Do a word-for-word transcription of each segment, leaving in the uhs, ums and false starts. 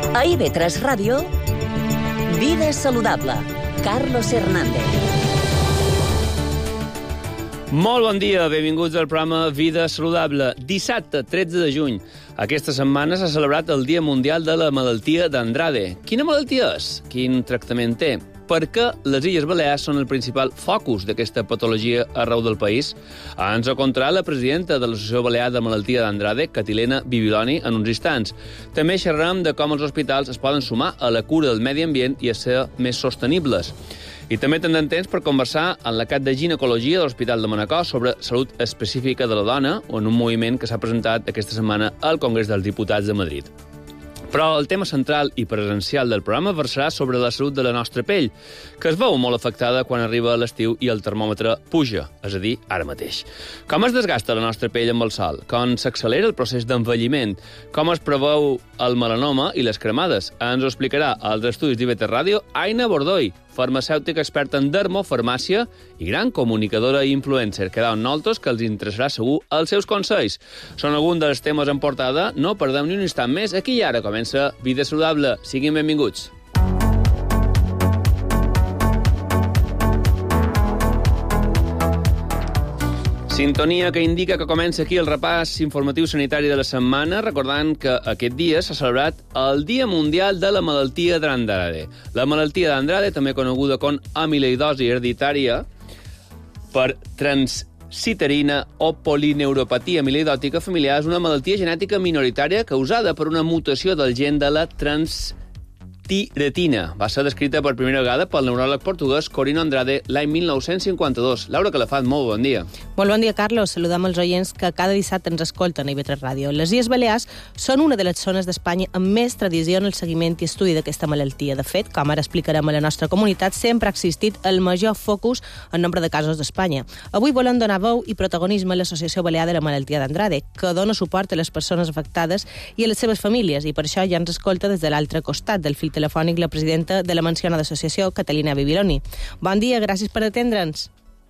A I V tres Ràdio, Vida Saludable, Carlos Hernández. Molt bon dia, benvinguts al programa Vida Saludable. Dissabte, tretze de juny. Aquesta setmana s'ha celebrat el Dia Mundial de la Malaltia d'Andrade. Quina malaltia és? Quin tractament té? Per què les Illes Balears són el principal focus d'aquesta patologia arreu del país? Ens ho contarà la presidenta de l'Associació Balear de Malaltia d'Andrade, Catilina Bibiloni, en uns instants. També xerrarem de com els hospitals es poden sumar a la cura del medi ambient i a ser més sostenibles. I també tindrem temps per conversar amb la cap de ginecologia de l'Hospital de Manacor sobre salut específica de la dona, en un moviment que s'ha presentat aquesta setmana al Congrés dels Diputats de Madrid. Però el tema central i presencial del programa versarà sobre la salut de la nostra pell, que es veu molt afectada quan arriba l'estiu i el termòmetre puja, és a dir, ara mateix. Com es desgasta la nostra pell amb el sol? Com s'accelera el procés d'envelliment? Com es preveu el melanoma i les cremades? Ens ho explicarà als estudis d'I V tres Ràdio Aina Bordoi, farmacèutica experta en dermofarmàcia i gran comunicadora i influencer. Quedeu amb nosaltres que els interessarà segur els seus consells. Són alguns dels temes en portada. No perdem ni un instant més. Aquí i ara comença Vida Saludable. Siguin benvinguts. Sintonia que indica que comença aquí el repàs informatiu sanitari de la setmana, recordant que aquest dia s'ha celebrat el Dia Mundial de la Malaltia d'Andrade. La malaltia d'Andrade, també coneguda com amiloïdosi hereditària per transciterina o polineuropatia amiloidòtica familiar, és una malaltia genètica minoritària causada per una mutació del gen de la trans tiretina. Va ser descrita per primera vegada pel neuròleg portuguès Corino Andrade l'any mil nou-cents cinquanta-dos. Laura Calafat, molt bon dia. Molt bon dia, Carlos. Saludem els oients que cada dissabte ens escolten a I V tres Ràdio. Les Illes Balears són una de les zones d'Espanya amb més tradició en el seguiment i estudi d'aquesta malaltia. De fet, com ara explicarem a la nostra comunitat, sempre ha existit el major focus en nombre de casos d'Espanya. Avui volem donar veu i protagonisme a l'Associació Balear de la Malaltia d'Andrade, que dona suport a les persones afectades i a les seves famílies, i per això ja ens escolta des de l'altre costat del fil telefònic la presidenta de la mencionada associació, Catilina Bibiloni. Bon dia, gràcies per atendre'ns.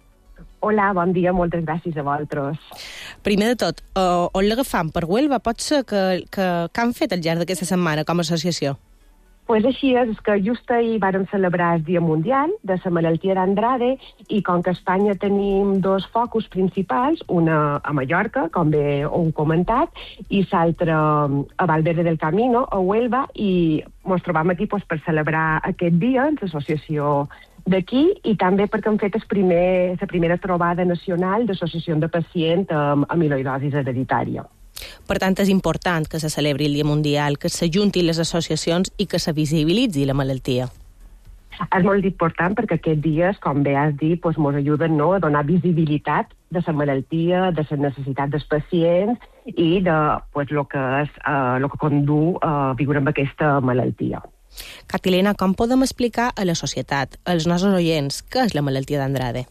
Hola, bon dia, moltes gràcies a vosaltres. Primer de tot, uh, on l'agafam? Per Huelva? Pot ser que, que, que han fet al llarg d'aquesta setmana com a associació? Pues així és, és que just ahir vàrem celebrar el Dia Mundial de la Malaltia d'Andrade i com que a Espanya tenim dos focus principals, una a Mallorca, com bé ho heu comentat, i l'altre a Valverde del Camino, a Huelva, i ens trobam aquí pues, per celebrar aquest dia en l'associació d'aquí i també perquè hem fet el primer, la primera trobada nacional d'associació de pacients amb amiloïdosi hereditària. Per tant, és important que se celebri el Dia Mundial, que s'ajuntin les associacions i que se visibilitzi la malaltia. És molt important perquè aquests dies, com bé has dit, doncs, ens ajuden no, a donar visibilitat de la malaltia, de les necessitats dels pacients i de pues, lo que és, uh, lo que condu a viure amb aquesta malaltia. Catilina, com podem explicar a la societat, als nostres oients, què és la malaltia d'Andrade?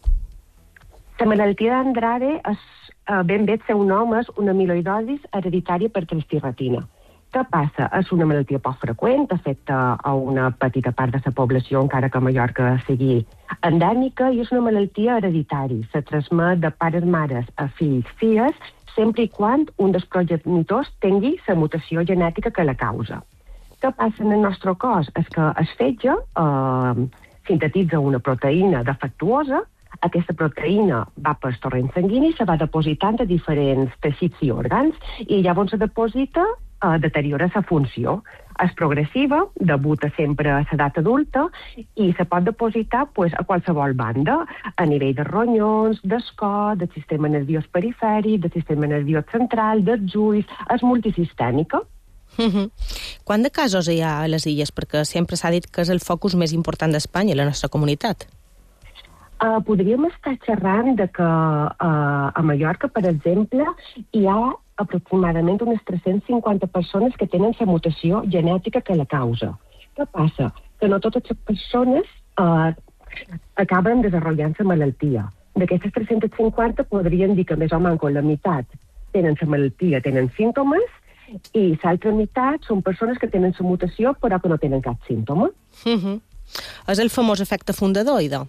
La malaltia d'Andrade és Uh, ben bé el seu nom és una amiloïdosi hereditària per transtiretina. Què passa? És una malaltia poc freqüent, afecta a una petita part de la població, encara que a Mallorca sigui endèmica, i és una malaltia hereditària. Se transmet de pares, mares a fills, filles, sempre i quan un dels progenitors tingui la mutació genètica que la causa. Què passa en el nostre cos? És que el fetge eh, sintetitza una proteïna defectuosa. Aquesta proteïna va pel torrent sanguini, se va depositant a diferents teixits i òrgans i llavors se deposita, eh, deteriora la funció. És progressiva, debuta sempre a l'edat adulta i se pot depositar pues, a qualsevol banda, a nivell de ronyons, del cor, del sistema nerviós perifèric, del sistema nerviós central, dels ulls, és multisistèmica. Uh-huh. Quant de casos hi ha a les illes? Perquè sempre s'ha dit que és el focus més important d'Espanya, la nostra comunitat. Uh, podríem estar xerrant de que uh, a Mallorca, per exemple, hi ha aproximadament unes tres-centes cinquanta persones que tenen la mutació genètica que la causa. Què passa? Que no totes les persones uh, acaben desenvolupant la malaltia. D'aquestes tres-centes cinquanta podrien dir que més o menys la meitat tenen la malaltia, tenen símptomes, i l'altra meitat són persones que tenen la mutació però que no tenen cap símptoma. Uh-huh. És el famós efecte fundadoide?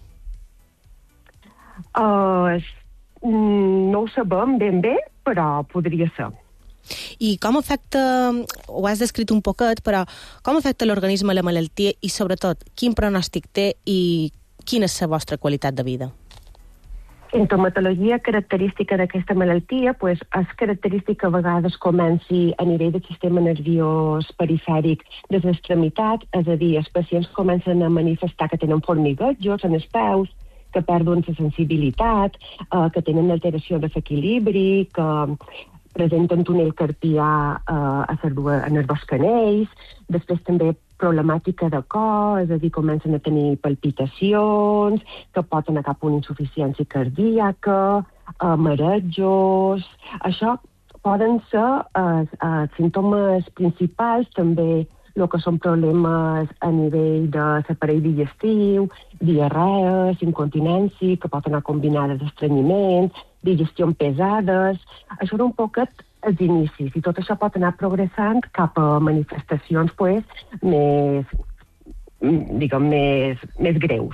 Uh, no ho sabem ben bé, però podria ser. I com afecta, ho has descrit un poquet, però com afecta l'organisme la malaltia i, sobretot, quin pronòstic té i quina és la vostra qualitat de vida? Sintomatologia característica d'aquesta malaltia pues, és característica a vegades comenci a nivell del sistema nerviós perifèric de les extremitats, és a dir, els pacients comencen a manifestar que tenen formiguejos en els peus, que perden la sensibilitat, eh, que tenen alteració de l'equilibri, que presenten túnel carpià eh, a en els dos canells, després també problemàtica de cor, és a dir, comencen a tenir palpitacions, que poden anar cap a una insuficiència cardíaca, eh, marejos... Això poden ser eh, eh, símptomes principals, també el que són problemes a nivell de l'aparell digestiu, diarrees, incontinència, que poden anar combinades d'estrenyiments, digestions pesades... Això era un poquet els inicis, i tot això pot anar progressant cap a manifestacions pues, més, diguem, més, més greus.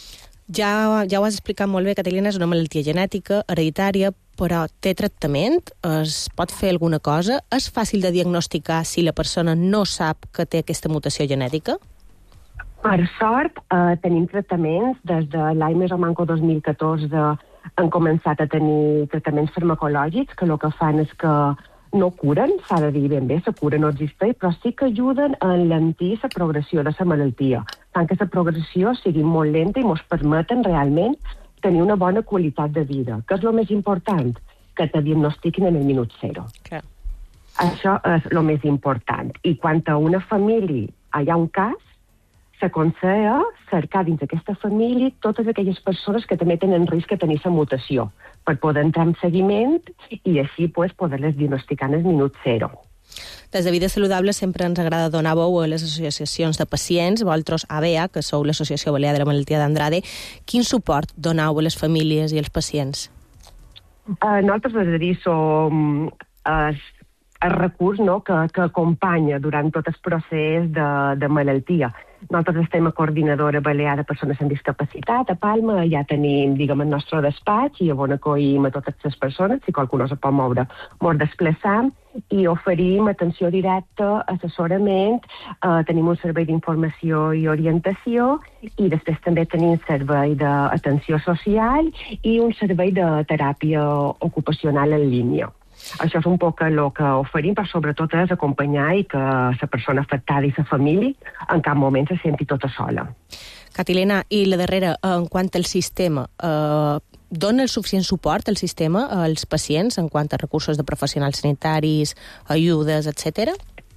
Ja, ja ho has explicat molt bé, Catilina, és una malaltia genètica, hereditària, però té tractament? Es pot fer alguna cosa? És fàcil de diagnosticar si la persona no sap que té aquesta mutació genètica? Per sort, eh, tenim tractaments. Des de l'any més o manco dos mil catorze han començat a tenir tractaments farmacològics que el que fan és que no curen, s'ha de dir ben bé, la cura no existeix, però sí que ajuden a enlentir la progressió de la malaltia. Fan que la progressió sigui molt lenta i ens permeten realment tenir una bona qualitat de vida, que és el més important, que te diagnostiquin en el minut zero. Clar. Això és el més important. I quan a una família hi ha un cas, s'aconsella cercar dins d'aquesta família totes aquelles persones que també tenen risc de tenir la mutació, per poder entrar en seguiment i així pues, poder-les diagnosticar en el minut zero. Des de Vida Saludable sempre ens agrada donar veu a les associacions de pacients, vosaltres A B A, que sou l'Associació Balear de la Malaltia d'Andrade. Quin suport donau a les famílies i als pacients? Uh, nosaltres, és a dir, som el, el recurs no, que, que acompanya durant tot el procés de, de malaltia. Nosaltres estem a Coordinadora Balear de Persones amb Discapacitat, a Palma, ja tenim, diguem, el nostre despatx i on acollim a totes les persones, si qualcú no se pot moure, mos desplaçam i oferim atenció directa, assessorament, eh, tenim un servei d'informació i orientació i després també tenim servei d'atenció social i un servei de teràpia ocupacional en línia. Això és un poc el que oferim, però sobretot és acompanyar i que la persona afectada i la família en cap moment se senti tota sola. Catilina, i la darrera, en quant al sistema, eh, dona el suficient suport al sistema als pacients en quant a recursos de professionals sanitaris, ajudes, etcètera?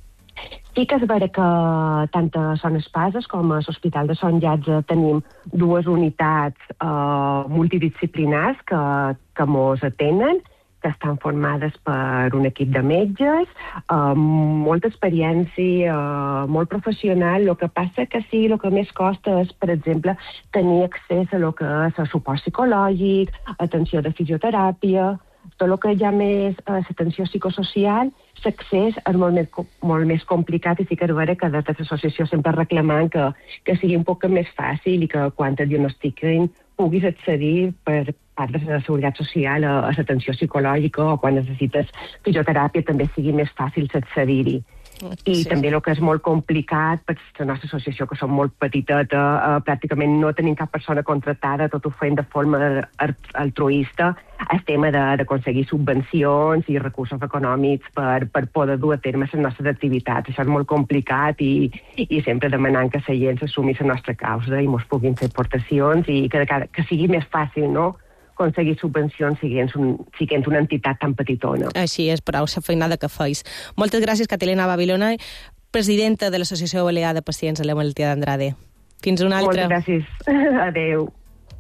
Sí que és vera que tant a Son Espases com a l'Hospital de Son Llatge tenim dues unitats eh, multidisciplinars que, que mos atenen, que estan formades per un equip de metges, amb molta experiència, eh, molt professional. El que passa que sí, el que més costa és, per exemple, tenir accés a lo que és el suport psicològic, atenció de fisioteràpia, tot el que hi ha més a l'atenció psicosocial, l'accés és molt més, molt més complicat i sí que és vera que des de l'associació sempre reclamant que, que sigui un poc més fàcil i que quan et diagnostiquin puguis accedir per part de la Seguretat Social a, a l'atenció psicològica o quan necessites fisioteràpia també sigui més fàcil accedir-hi. I sí. També el que és molt complicat per la nostra associació, que som molt petiteta, eh, pràcticament no tenim cap persona contractada, tot ho fem de forma altruista, el tema d'aconseguir subvencions i recursos econòmics per, per poder dur a terme les nostres activitats. Això és molt complicat i, i sempre demanant que la gent s'assumi la nostra causa i ens puguin fer aportacions i que, que, que sigui més fàcil, no?, aconseguir subvencions siguent, un, siguent una entitat tan petitona. Així és, prou la feinada que feis. Moltes gràcies, Catilina Babilona, presidenta de l'Associació Balear de Pacients amb la Malaltia d'Andrade. Fins una altra. Moltes gràcies. Adéu.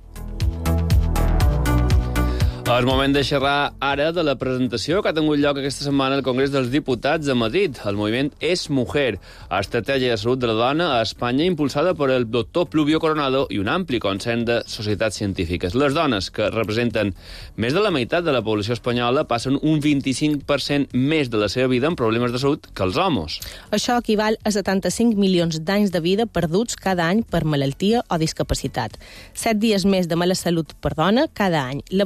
És moment de xerrar ara de la presentació que ha tingut lloc aquesta setmana al Congrés dels Diputats de Madrid. El moviment És Mujer, estratègia de salut de la dona a Espanya impulsada per el doctor Pluvio Coronado i un ampli consens de societats científiques. Les dones, que representen més de la meitat de la població espanyola, passen un vint-i-cinc per cent més de la seva vida en problemes de salut que els homes. Això equival a setanta-cinc milions d'anys de vida perduts cada any per malaltia o discapacitat. Set dies més de mala salut per dona cada any. La bretxa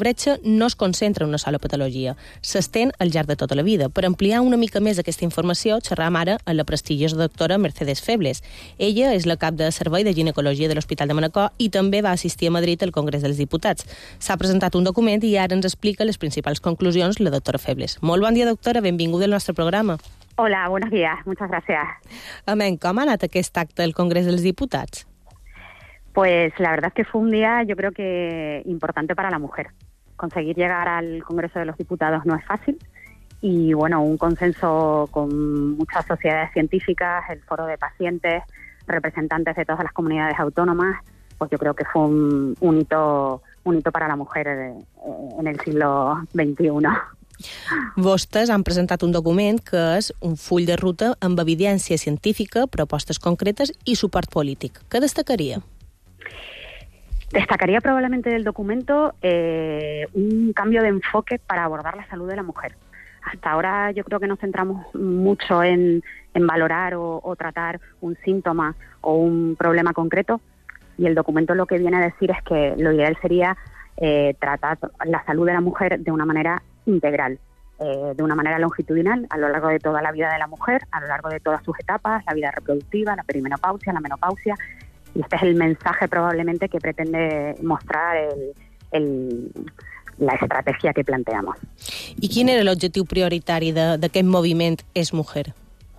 no es concentra en una sola patologia, s'estén al llarg de tota la vida. Per ampliar una mica més aquesta informació, xerram ara amb la prestigiosa doctora Mercedes Febles. Ella és la cap de Servei de Ginecologia de l'Hospital de Manacor i també va assistir a Madrid al Congrés dels Diputats. S'ha presentat un document i ara ens explica les principals conclusions la doctora Febles. Molt bon dia, doctora, benvinguda al nostre programa. Hola, buenos días, muchas gracias. Amén, com ha anat aquest acte del Congrés dels Diputats? Pues la verdad es que fue un día, yo creo que importante para la mujer. Conseguir llegar al Congreso de los Diputados no es fácil y, bueno, un consenso con muchas sociedades científicas, el foro de pacientes, representantes de todas las comunidades autónomas, pues yo creo que fue un, un hito, un hito para la mujer en el siglo veintiuno. Vostès han presentat un document que és un full de ruta amb evidència científica, propostes concretes i suport polític. Què destacaria? Destacaría probablemente del documento eh, un cambio de enfoque para abordar la salud de la mujer. Hasta ahora yo creo que nos centramos mucho en, en valorar o, o tratar un síntoma o un problema concreto, y el documento lo que viene a decir es que lo ideal sería eh, tratar la salud de la mujer de una manera integral, eh, de una manera longitudinal a lo largo de toda la vida de la mujer, a lo largo de todas sus etapas, la vida reproductiva, la perimenopausia, la menopausia. Y este es el mensaje probablemente que pretende mostrar el, el, la estrategia que planteamos. I quin era l'objectiu prioritari d'aquest moviment És Mujer?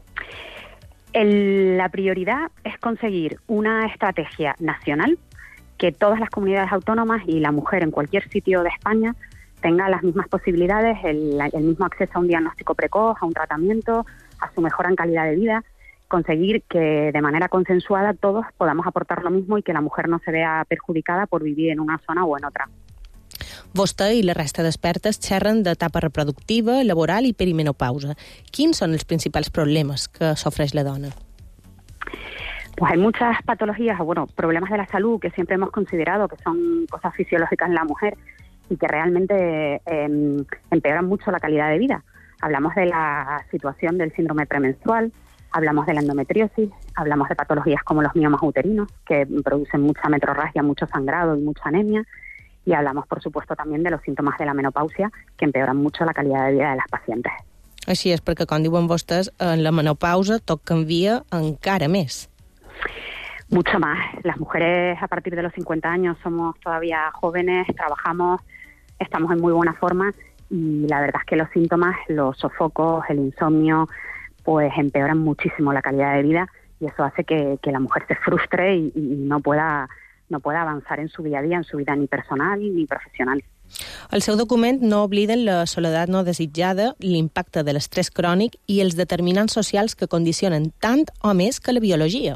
El, la prioridad es conseguir una estrategia nacional que todas las comunidades autónomas y la mujer en cualquier sitio de España tenga las mismas posibilidades, el, el mismo acceso a un diagnóstico precoz, a un tratamiento, a su mejora en calidad de vida, conseguir que de manera consensuada todos podamos aportar lo mismo y que la mujer no se vea perjudicada por vivir en una zona o en otra. Vostè i la resta d'expertes xerren d'etapa reproductiva, laboral i perimenopausa. Quins són els principals problemes que sofreix la dona? Pues hay muchas patologías, o bueno, problemas de la salud que siempre hemos considerado que son cosas fisiológicas en la mujer y que realmente eh, empeoran mucho la calidad de vida. Hablamos de la situación del síndrome premenstrual, hablamos de la endometriosis, hablamos de patologías como los miomas uterinos, que producen mucha metrorragia, mucho sangrado y mucha anemia, y hablamos, por supuesto, también de los síntomas de la menopausia, que empeoran mucho la calidad de vida de las pacientes. Així és, perquè, com diuen vostès, en la menopausa tot canvia encara més. Mucho más. Las mujeres a partir de los cincuenta años somos todavía jóvenes, trabajamos, estamos en muy buena forma, y la verdad es que los síntomas, los sofocos, el insomnio, pues empeoran muchísimo la calidad de vida, y eso hace que, que la mujer se frustre y, y no pueda, no pueda avanzar en su día a día, en su vida ni personal ni professional. El seu document no obliden la soledat no desitjada, l'impacte de l'estrès crònic i els determinants socials que condicionen tant o més que la biologia.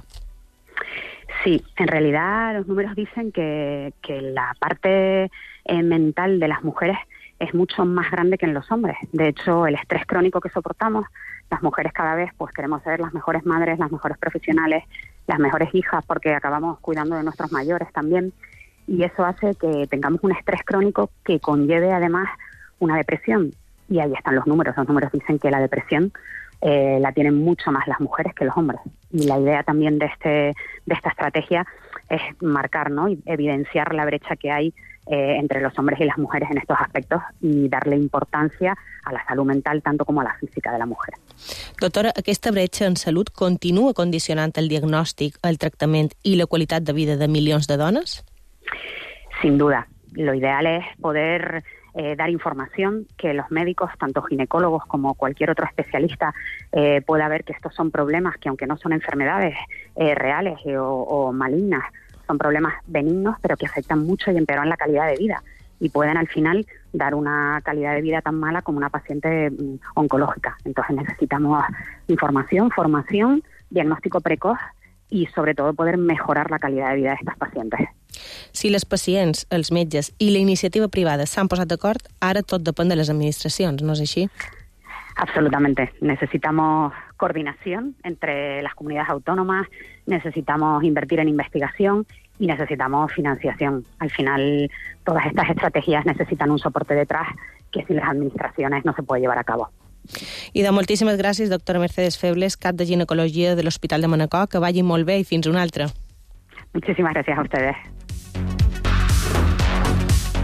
Sí, en realidad los números dicen que, que la parte eh, mental de las mujeres es mucho más grande que en los hombres. De hecho, el estrés crónico que soportamos, las mujeres cada vez pues queremos ser las mejores madres, las mejores profesionales, las mejores hijas, porque acabamos cuidando de nuestros mayores también, y eso hace que tengamos un estrés crónico que conlleve además una depresión. Y ahí están los números. Los números dicen que la depresión eh, la tienen mucho más las mujeres que los hombres. Y la idea también de este de esta estrategia es marcar, ¿no?, y evidenciar la brecha que hay Eh, entre los hombres y las mujeres en estos aspectos y darle importancia a la salud mental tanto como a la física de la mujer. Doctora, aquesta bretxa en salut continua condicionant el diagnòstic, el tractament i la qualitat de vida de milions de dones? Sin duda. Lo ideal es poder eh, dar información, que los médicos, tanto ginecólogos como cualquier otro especialista, eh, pueda ver que estos son problemas que, aunque no son enfermedades eh, reales eh, o, o malignas, son problemas benignos, pero que afectan mucho y empeoran la calidad de vida, y pueden al final dar una calidad de vida tan mala como una paciente mm, oncológica. Entonces necesitamos información, formación, diagnóstico precoz y sobre todo poder mejorar la calidad de vida de estas pacientes. Si les pacients, els metges i la iniciativa privada s'han posat d'acord, ara tot depèn de les administracions, no és així? Absolutamente. Necesitamos coordinación entre las comunidades autónomas, necesitamos invertir en investigación y necesitamos financiación. Al final, todas estas estrategias necesitan un soporte detrás que sin las administraciones no se puede llevar a cabo. I de moltíssimes gràcies, doctora Mercedes Febles, cap de ginecologia de l'Hospital de Manacor. Que vagi molt bé i fins una altra. Muchísimas gracias a ustedes.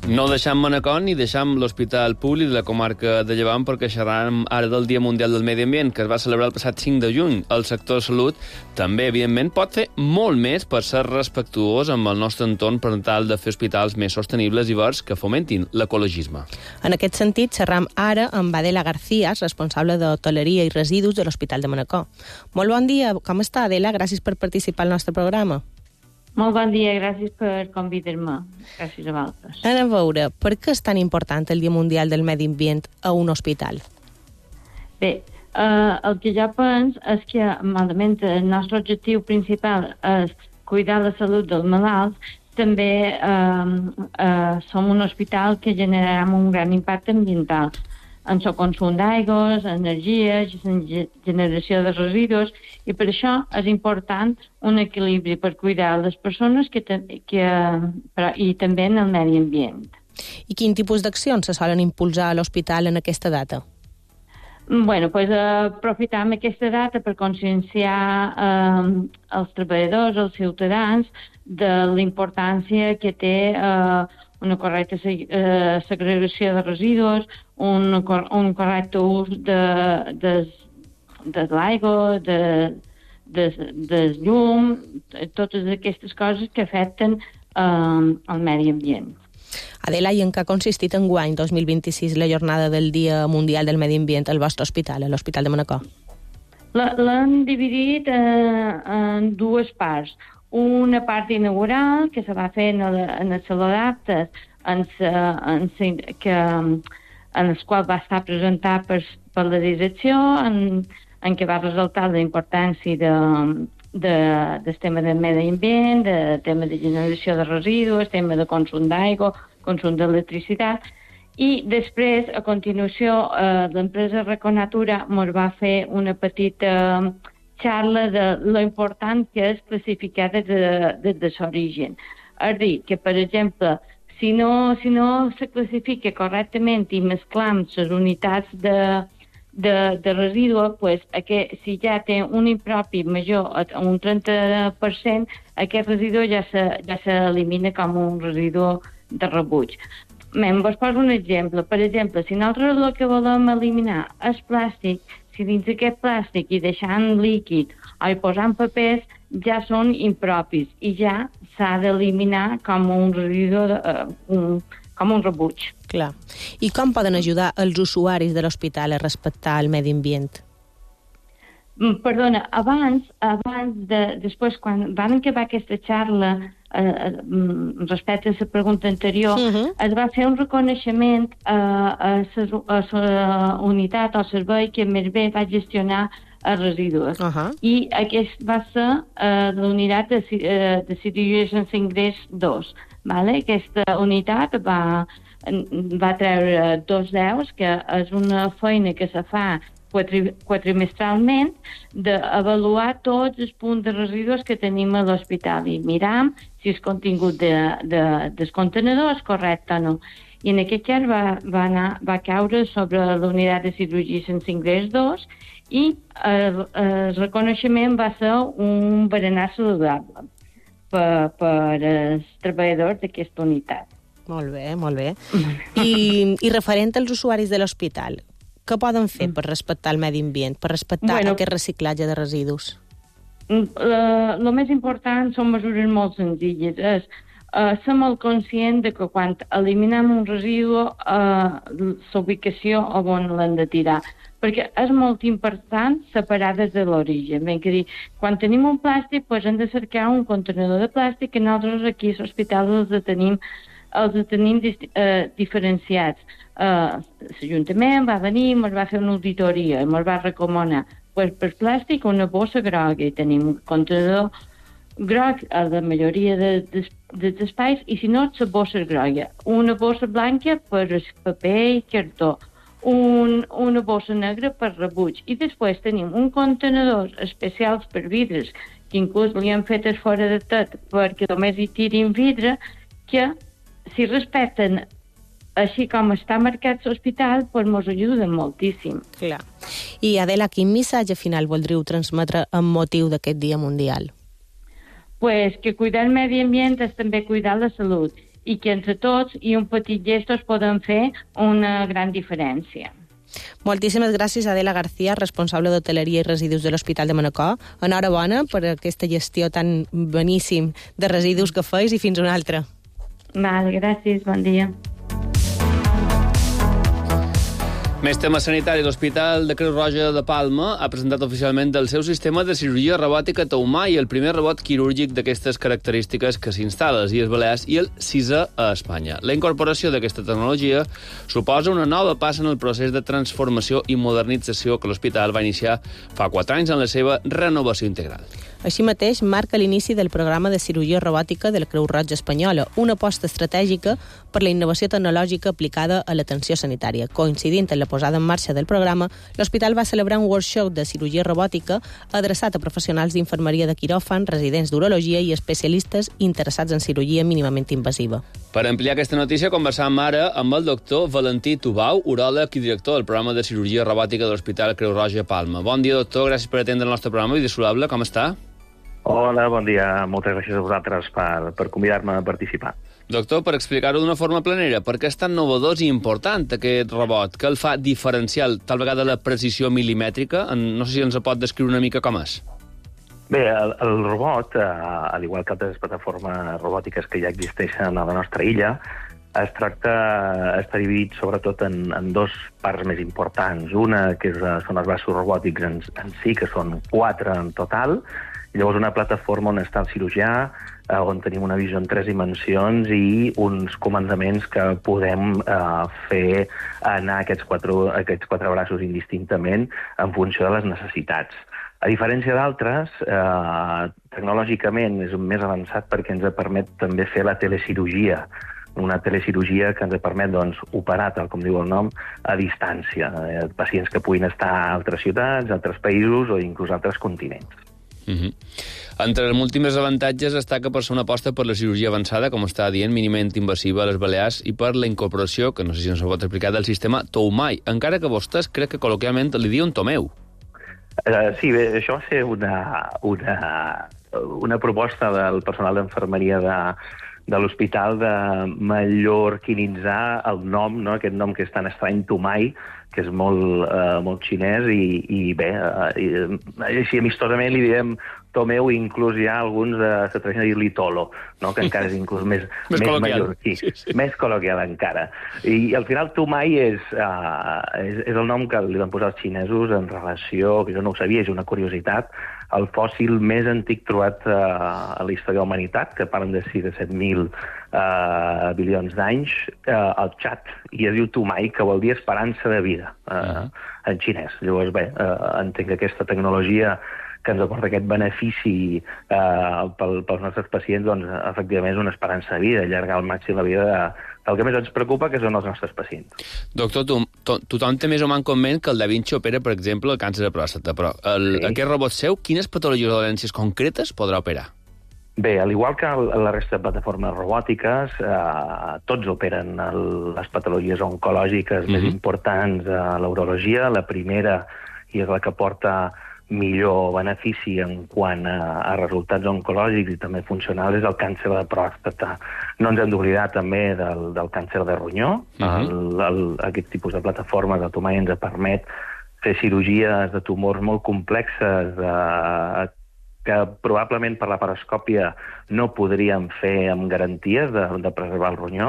No deixam Manacor ni deixam l'Hospital Públic de la comarca de Llevant perquè xerràrem ara del Dia Mundial del Medi Ambient, que es va celebrar el passat cinc de juny. El sector salut també, evidentment, pot fer molt més per ser respectuós amb el nostre entorn per tal de fer hospitals més sostenibles i verds que fomentin l'ecologisme. En aquest sentit, xerram ara amb Adela García, responsable d'Hoteleria i Residus de l'Hospital de Manacor. Molt bon dia, com està, Adela? Gràcies per participar al nostre programa. Molt bon dia, gràcies per convidar-me. Gràcies a vosaltres. Anem a veure, per què és tan important el Dia Mundial del Medi Ambient a un hospital? Bé, eh, el que jo penso és que, malament, el nostre objectiu principal és cuidar la salut dels malalts. També eh, eh, som un hospital que generarà un gran impacte ambiental en el consum d'aigua, energia, en generació de residus, i per això és important un equilibri per cuidar les persones que, que, però, i també en el medi ambient. I quin tipus d'accions se solen impulsar a l'hospital en aquesta data? Bueno, pues, uh, aprofitam aquesta data per conscienciar uh, els treballadors, els ciutadans, de la importància que té uh, una correcta uh, segregació de residus, un, un correcte ús de, de, de l'aigua, de, de, de llum, totes aquestes coses que afecten uh, el medi ambient. Adela, i en què ha consistit enguany, dos mil vint-i-sis, la jornada del Dia Mundial del Medi Ambient al vostre hospital, a l'Hospital de Manacor? L'hem dividit eh, en dues parts. Una part inaugural, que se va fer en el, en el Saló d'Actes, en, en, que, en el qual va estar presentat per, per la direcció, en, en què va resaltar la importància de, de, del tema del medi ambient, del tema de generació de residus, tema de consum d'aigua, consum d'electricitat. I després, a continuació, eh, l'empresa Reconatura ens va fer una petita xarra de lo important que és classificar des de, des de l'origen. És a dir, que, per exemple, si no, si no se classifica correctament i mesclam les unitats de, de, de residu, pues, aquest, si ja té un impropi major a un trenta per cent, aquest residu ja s'elimina ja com un residu de rebuig. Mem, vos poso un exemple. Per exemple, si nosaltres el que volem eliminar és plàstic, si dins d'aquest plàstic i deixant líquid o hi posant papers, ja són impropis i ja s'ha d'eliminar com un residu, uh, un, com un rebuig. Clar. I com poden ajudar els usuaris de l'hospital a respectar el medi ambient? Perdona, abans, abans de, després, quan van acabar aquesta xarra eh, respecte a la pregunta anterior, uh -huh. es va fer un reconeixement a la unitat o servei que més bé va gestionar els residus. Uh -huh. I aquest va ser uh, la unitat de, uh, de Cirurgia Ingrés dos. Vale? Aquesta unitat va, va treure dos deus, que és una feina que se fa quadrimestralment, d'avaluar tots els punts de residus que tenim a l'hospital i miram si el contingut de, de, dels contenedors és correcte o no. I en aquest cas va, va, anar, va caure sobre la unitat de cirurgia sense ingrés dos i el, el reconeixement va ser un berenar saludable per, per els treballadors d'aquesta unitat. Molt bé, molt bé. I, i referent als usuaris de l'hospital, què poden fer per respectar el medi ambient, per respectar bueno, aquest reciclatge de residus? El més important són mesures molt senzilles. És uh, ser molt conscient de que quan eliminem un residu, uh, l'ubicació on l'hem de tirar. Perquè és molt important separar des de l'origen. Ben que dir, quan tenim un plàstic, doncs hem de cercar un contenidor de plàstic que nosaltres aquí a l'hospital els tenim, els tenim uh, diferenciats. Uh, l'Ajuntament va venir, ens va fer una auditoria i ens va recomanar pues, per plàstic una bossa groga i tenim un contenidor groc a la majoria de, de, dels espais i si no, la bossa groga. Una bossa blanca per paper i cartó, un, una bossa negra per rebuig i després tenim un contenidor especial per vidres que inclús li han fet fora de tot perquè només hi tirin vidre que si respecten així com està marcat l'hospital, doncs ens ajuden moltíssim. Clar. I Adela, quin missatge final voldríeu transmetre amb motiu d'aquest Dia Mundial? Pues que cuidar el medi ambient és també cuidar la salut i que entre tots i un petit gestos poden fer una gran diferència. Moltíssimes gràcies, Adela García, responsable d'hoteleria i residus de l'Hospital de Manacor. Enhorabona per aquesta gestió tan beníssim de residus que feis i fins una altra. Val, gràcies, bon dia. Més tema sanitari. L'Hospital de Creu Roja de Palma ha presentat oficialment el seu sistema de cirurgia robòtica Toumai, el primer robot quirúrgic d'aquestes característiques que s'instal·la a les Illes Balears i el sisè a Espanya. La incorporació d'aquesta tecnologia suposa una nova passa en el procés de transformació i modernització que l'hospital va iniciar fa quatre anys en la seva renovació integral. Així mateix, marca l'inici del programa de cirurgia robòtica de la Creu Roja Espanyola, una aposta estratègica per la innovació tecnològica aplicada a l'atenció sanitària. Coincidint en la posada en marxa del programa, l'hospital va celebrar un workshop de cirurgia robòtica adreçat a professionals d'infermeria de quiròfan, residents d'urologia i especialistes interessats en cirurgia mínimament invasiva. Per ampliar aquesta notícia, conversam ara amb el doctor Valentí Tubau, uròleg i director del programa de cirurgia robòtica de l'Hospital Creu Roja Palma. Bon dia, doctor. Gràcies per atendre el nostre programa Vida Saludable. Com està? Hola, bon dia. Moltes gràcies a vosaltres per, per convidar-me a participar. Doctor, per explicar-ho d'una forma planera, per què és tan novedós i important aquest robot? Què el fa diferencial, tal vegada la precisió milimètrica? No sé si ens pot descriure una mica com és. Bé, el, el robot, eh, al igual que altres plataformes robòtiques que ja existeixen a la nostra illa, es tracta, està dividit sobretot en, en dos parts més importants. Una, que és, són els braços robòtics en, en si, que són quatre en total, i llavors una plataforma on està el cirurgià, eh, on tenim una visió en tres dimensions i uns comandaments que podem eh, fer anar aquests quatre, aquests quatre braços indistintament en funció de les necessitats. A diferència d'altres, eh, tecnològicament és més avançat perquè ens permet també fer la telecirurgia, una telecirurgia que ens permet doncs, operar, tal com diu el nom, a distància. Eh, pacients que puguin estar a altres ciutats, a altres països o inclús a altres continents. Uh-huh. Entre els múltiples avantatges destaca per ser una aposta per la cirurgia avançada, com està dient, mínimament invasiva a les Balears, i per la incorporació, que no sé si ens ho pot explicar, del sistema Toumai, encara que vostès crec que col·loquialment li diuen Tomeu. Uh, sí, bé, això va ser una, una, una proposta del personal d'enfermeria de, de l'hospital de mallorquinitzar el nom, no? Aquest nom que és tan estrany, Toumai, que és molt, uh, molt xinès, i, i bé, uh, i, així amistosament li diem Tomeu, i inclús hi ha alguns de la tradició de dir-li Tolo, no? Que encara és inclús més, més, més mallorquí, sí, sí. Més col·loquial encara. I, i al final Toumai és, uh, és, és el nom que li van posar els xinesos en relació, que jo no ho sabia, és una curiositat, el fòssil més antic trobat uh, a la història de la humanitat, que parlen de sis a set mil uh, bilions d'anys, uh, al Txad, i es diu Toumai, que vol dir esperança de vida, uh, uh-huh. en xinès. Llavors, bé, uh, entenc que aquesta tecnologia que ens aporta aquest benefici eh, pel, pels nostres pacients, doncs, efectivament és una esperança de vida, allargar al màxim la vida de, del que més ens preocupa, que són els nostres pacients. Doctor, tu, to, tothom té més o menys convent que el Da Vinci opera, per exemple, el càncer de pròstata, però el, sí. Aquest robot seu, quines patologies o dolències concretes podrà operar? Bé, al igual que la resta de plataformes robòtiques, eh, tots operen el, les patologies oncològiques mm-hmm. més importants a l'urologia. La primera, i és la que porta millor benefici en quant a, a resultats oncològics i també funcionals, és el càncer de pròstata. No ens hem d'oblidar també del, del càncer de ronyó. Uh-huh. el, el, aquest tipus de plataformes de Toumai ens permet fer cirurgies de tumors molt complexes eh, que probablement per la paroscòpia no podríem fer amb garanties de, de preservar el ronyó.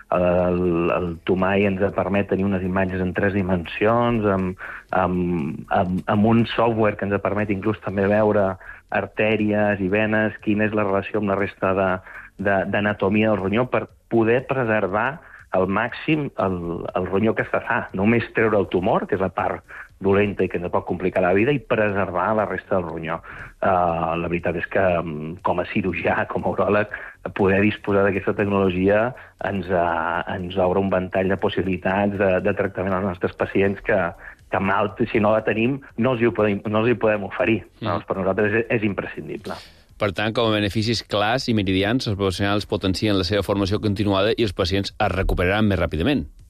El, el Toumai ens permet tenir unes imatges en tres dimensions, amb, amb, amb, amb un software que ens permet inclús també veure artèries i venes, quina és la relació amb la resta de, de, d'anatomia del ronyó, per poder preservar al màxim el, el ronyó que està sa. Només treure el tumor, que és la part dolenta i que ens pot complicar la vida, i preservar la resta del ronyó. Uh, la veritat és que, com a cirurgià, com a uròleg, poder disposar d'aquesta tecnologia ens, uh, ens obre un ventall de possibilitats de, de tractament als nostres pacients que, que mal, si no la tenim, no els hi podem, no els hi podem oferir. Mm. No? Per nosaltres és, és imprescindible. Per tant, com a beneficis clars i meridians, els professionals potencien la seva formació continuada i els pacients es recuperaran més ràpidament.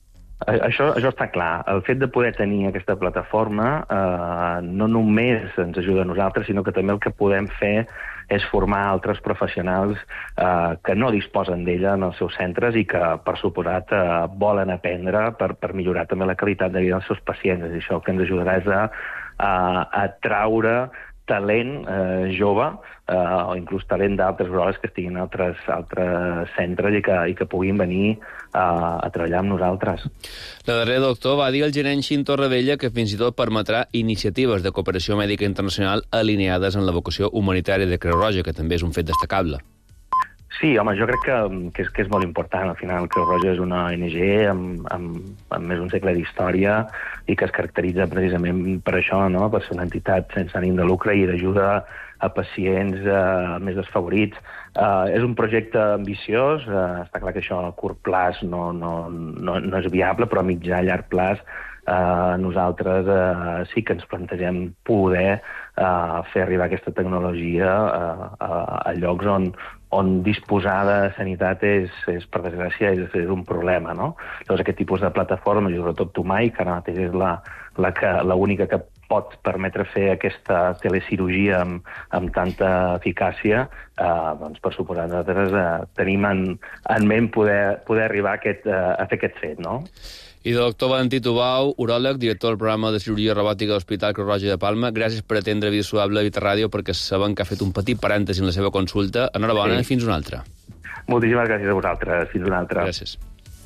Això, això està clar. El fet de poder tenir aquesta plataforma eh, no només ens ajuda a nosaltres, sinó que també el que podem fer és formar altres professionals eh, que no disposen d'ella en els seus centres i que, per suposat, eh, volen aprendre per, per millorar també la qualitat de vida dels seus pacients. I això el que ens ajudarà és a, a, a traure talent eh, jove eh, o inclús talent d'altres roles que estiguin en altres, altres centres i que, i que puguin venir eh, a treballar amb nosaltres. La darrera, doctor, va dir el gerent Xin Torrevella que fins i tot permetrà iniciatives de cooperació mèdica internacional alineades en la vocació humanitària de Creu Roja, que també és un fet destacable. Sí, home, jo crec que, que, és, que és molt important. Al final, Creu Roja és una O N G amb, amb, amb més d'un segle d'història i que es caracteritza precisament per això, no? Per ser una entitat sense ànim de lucre i d'ajuda a pacients eh, més desfavorits. Eh, és un projecte ambiciós, eh, està clar que això a curt plaç no, no, no, no és viable, però a mitjà i llarg plaç eh, nosaltres eh, sí que ens plantegem poder eh, fer arribar aquesta tecnologia eh, a, a llocs on, on disposar de sanitat és, és per desgràcia, és, és un problema, no? Llavors aquest tipus de plataforma, i sobretot Tomai, que ara mateix és la, la que, la única que pot permetre fer aquesta telecirurgia amb, amb tanta eficàcia, eh, doncs per suposar nosaltres eh, tenim en, en ment poder, poder arribar a, aquest, eh, a fer aquest fet, no? I doctor Valentí Tubau, uròleg, director del programa de cirurgia robòtica de l'Hospital Creu Roja de Palma, gràcies per atendre Vida Saludable a Vita Ràdio, perquè sabem que ha fet un petit parèntesi en la seva consulta. Enhorabona sí. I fins una altra. Moltíssimes gràcies a vosaltres. Fins una altra. Gràcies.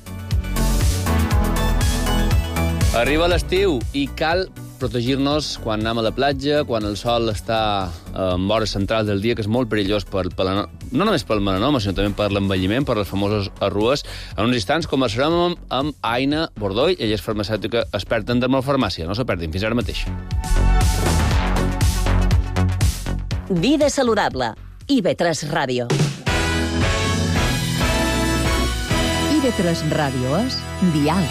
Arriba l'estiu i cal protegir-nos quan anem a la platja, quan el sol està en vores centrals del dia, que és molt perillós per, per la, no només pel melanoma, sinó també per l'envelliment, per les famoses arrugues. En uns instants conversarem amb, amb Aina Bordoy, ella és farmacèutica experta en dermofarmàcia. No s'ho perdin, fins ara mateix. Vida saludable. I ve tres Ràdio. I ve tres Ràdio és Dial.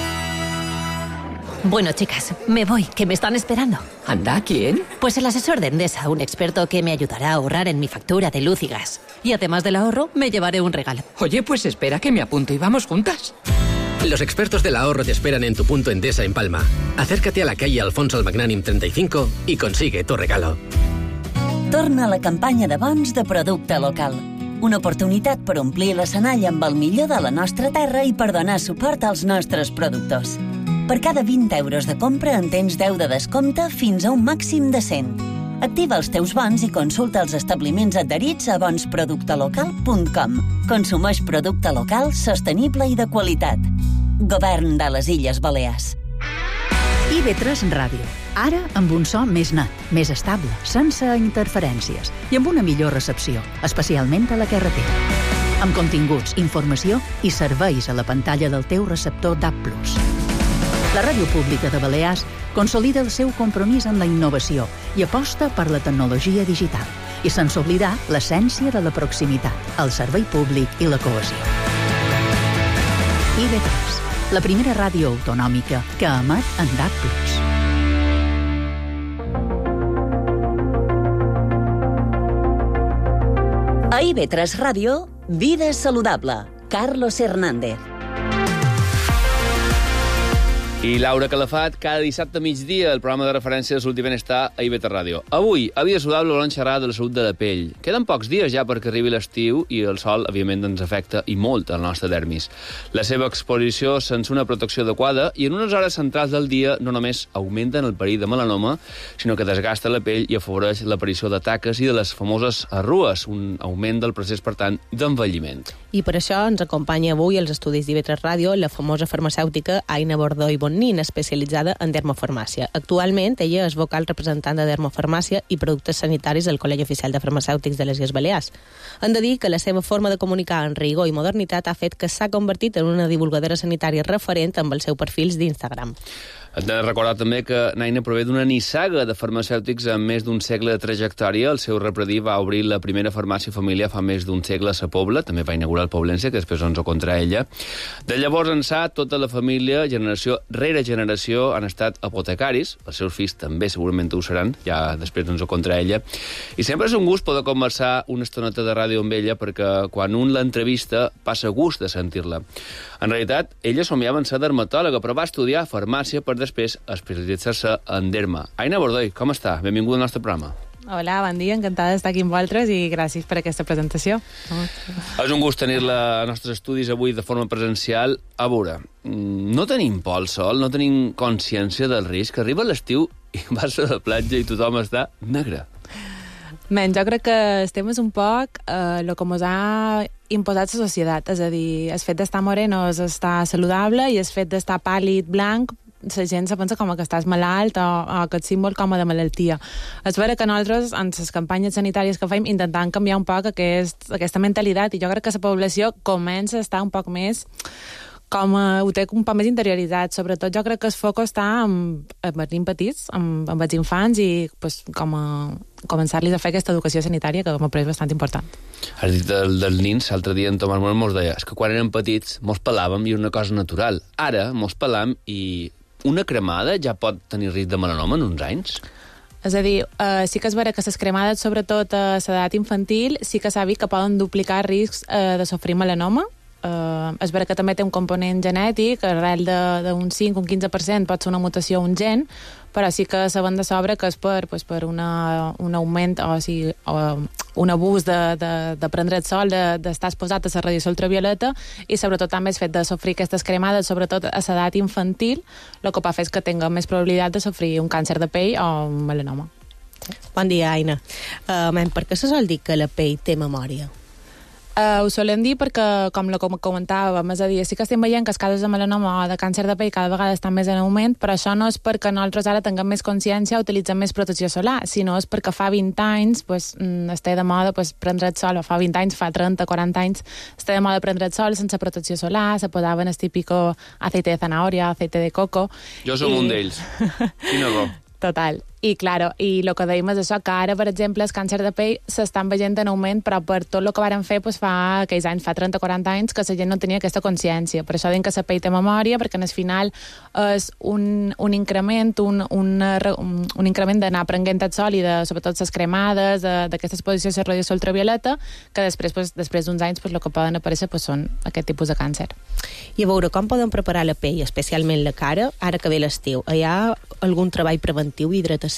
Bueno, chicas, me voy, que me están esperando. ¿Anda? ¿Quién? Pues el asesor de Endesa, un experto que me ayudará a ahorrar en mi factura de luz y gas. Y además del ahorro, me llevaré un regalo. Oye, pues espera que me apunto y vamos juntas. Los expertos del ahorro te esperan en tu punto Endesa en Palma. Acércate a la calle Alfonso el Magnànim treinta y cinco y consigue tu regalo. Torna a la campanya de bons de producte local. Una oportunitat per omplir l'escenari amb el millor de la nostra terra i per donar suport als nostres productors. Per cada vint euros de compra en tens deu de descompte fins a un màxim de cent. Activa els teus bons i consulta els establiments adherits a bons producte local punt com. Consumeix producte local, sostenible i de qualitat. Govern de les Illes Balears. I ve tres Ràdio. Ara amb un so més net, més estable, sense interferències i amb una millor recepció, especialment a la carretera. Amb continguts, informació i serveis a la pantalla del teu receptor D A B plus. La Ràdio Pública de Balears consolida el seu compromís amb la innovació i aposta per la tecnologia digital i sense oblidar l'essència de la proximitat, el servei públic i la cohesió. I ve tres, la primera ràdio autonòmica que emet en D A B plus. A I ve tres Ràdio, Vida Saludable. Carlos Hernández. I Laura Calafat, cada dissabte a migdia, el programa de referència de Salut i Benestar a I ve tres Ràdio. Avui, a Vida Saludable, volem xerrar de la salut de la pell. Queden pocs dies ja perquè arribi l'estiu i el sol, òbviament, ens afecta i molt al nostre dermis. La seva exposició sense una protecció adequada i en unes hores centrals del dia no només augmenten el perill de melanoma, sinó que desgasta la pell i afavoreix l'aparició de taques i de les famoses arrugues, un augment del procés, per tant, d'envelliment. I per això ens acompanya avui als estudis d'I ve tres Ràdio la famosa farmacèutica Aina Bordoy Bonnin, especialitzada en dermofarmàcia. Actualment, ella és vocal representant de dermofarmàcia i productes sanitaris del Col·legi Oficial de Farmacèutics de les Illes Balears. Hem de dir que la seva forma de comunicar en rigor i modernitat ha fet que s'ha convertit en una divulgadora sanitària referent amb els seus perfils d'Instagram. Hem de recordar també que Naina prové d'una nissaga de farmacèutics amb més d'un segle de trajectòria. El seu repredí va obrir la primera farmàcia familiar fa més d'un segle a Sa Pobla, també va inaugurar el Poblense, que després ens ho contra ella. De llavors ençà, tota la família, generació rere generació, han estat apotecaris. Els seus fills també segurament ho seran, ja després ens ho contra ella. I sempre és un gust poder conversar una estoneta de ràdio amb ella, perquè quan un l'entrevista passa gust de sentir-la. En realitat, ella somiava en ser dermatòloga, però va estudiar farmàcia per després especialitzar-se en derma. Aina Bordoi, com està? Benvinguda al nostre programa. Hola, bon dia, encantada d'estar aquí amb vosaltres i gràcies per aquesta presentació. És un gust tenir-la als nostres estudis avui de forma presencial. A veure, no tenim por al sol, no tenim consciència del risc. Arriba l'estiu i vas a la platja i tothom està negre. Men, jo crec que estem un poc eh, el que ens ha imposat la societat, és a dir, el fet d'estar moreno és estar saludable i el fet d'estar pàl·lid, blanc, la gent se pensa com que estàs malalt o, o aquest símbol com a de malaltia. És vera que nosaltres, en les campanyes sanitàries que fem, intentant canviar un poc aquest, aquesta mentalitat, i jo crec que la població comença a estar un poc més com uh, ho té un poc més interioritzat. Sobretot jo crec que el foc està amb, amb els nens petits, amb, amb els infants, i pues, com a començar-los a fer aquesta educació sanitària, que m'ha pareix bastant important. Has dit del, dels nens, l'altre dia en Tomàs Moreno mos deia, és que quan érem petits mos pelàvem i era una cosa natural. Ara mos pelam i una cremada ja pot tenir risc de melanoma en uns anys? És a dir, eh, sí que és vera que les cremades, sobretot a l'edat infantil, sí que s'ha vist que poden duplicar riscs eh, de sofrir melanoma. Uh, és vera que també té un component genètic, arrel d'un cinc o un quinze per cent pot ser una mutació a un gen, però sí que sabem de sobre que és per, pues, per una, un augment o, o sigui, o un abús de, de, de prendre el sol, d'estar de, exposat a la radiació ultravioleta, i sobretot també el fet de sofrir aquestes cremades, sobretot a l'edat infantil, el que pot fer és que tinga més probabilitat de sofrir un càncer de pell o un melanoma. Sí. Bon dia, Aina. Uh, man, per què se sol dir que la pell té memòria? Uh, ho solem dir perquè, com la com comentàvem, és a dir, sí que estem veient que els casos de melanoma o de càncer de pell cada vegada estan més en augment, però això no és perquè nosaltres ara tinguem més consciència o utilitzem més protecció solar, sinó és perquè fa vint anys pues, està de moda pues, prendre el sol, o fa vint anys, fa trenta, quaranta anys, està de moda prendre el sol sense protecció solar, se posaven el típico aceite de zanahoria, aceite de coco... Jo som i... un d'ells. Quin error. Total. I, claro, i el que dèiem és això, que ara, per exemple, el càncer de pell s'estan veient en augment, però per tot el que varen fer pues, fa aquells anys, fa trenta o quaranta anys, que la gent no tenia aquesta consciència. Per això dic que la pell té memòria, perquè en el final és un, un increment, un, un, un, un increment d'anar prenent el sol i de, sobretot, les cremades, d'aquesta exposició a la radiació ultravioleta, que després, pues, després d'uns anys, pues, el que poden aparèixer pues, són aquest tipus de càncer. I a veure, com podem preparar la pell, especialment la cara, ara que ve l'estiu? Hi ha algun treball preventiu i hidratació?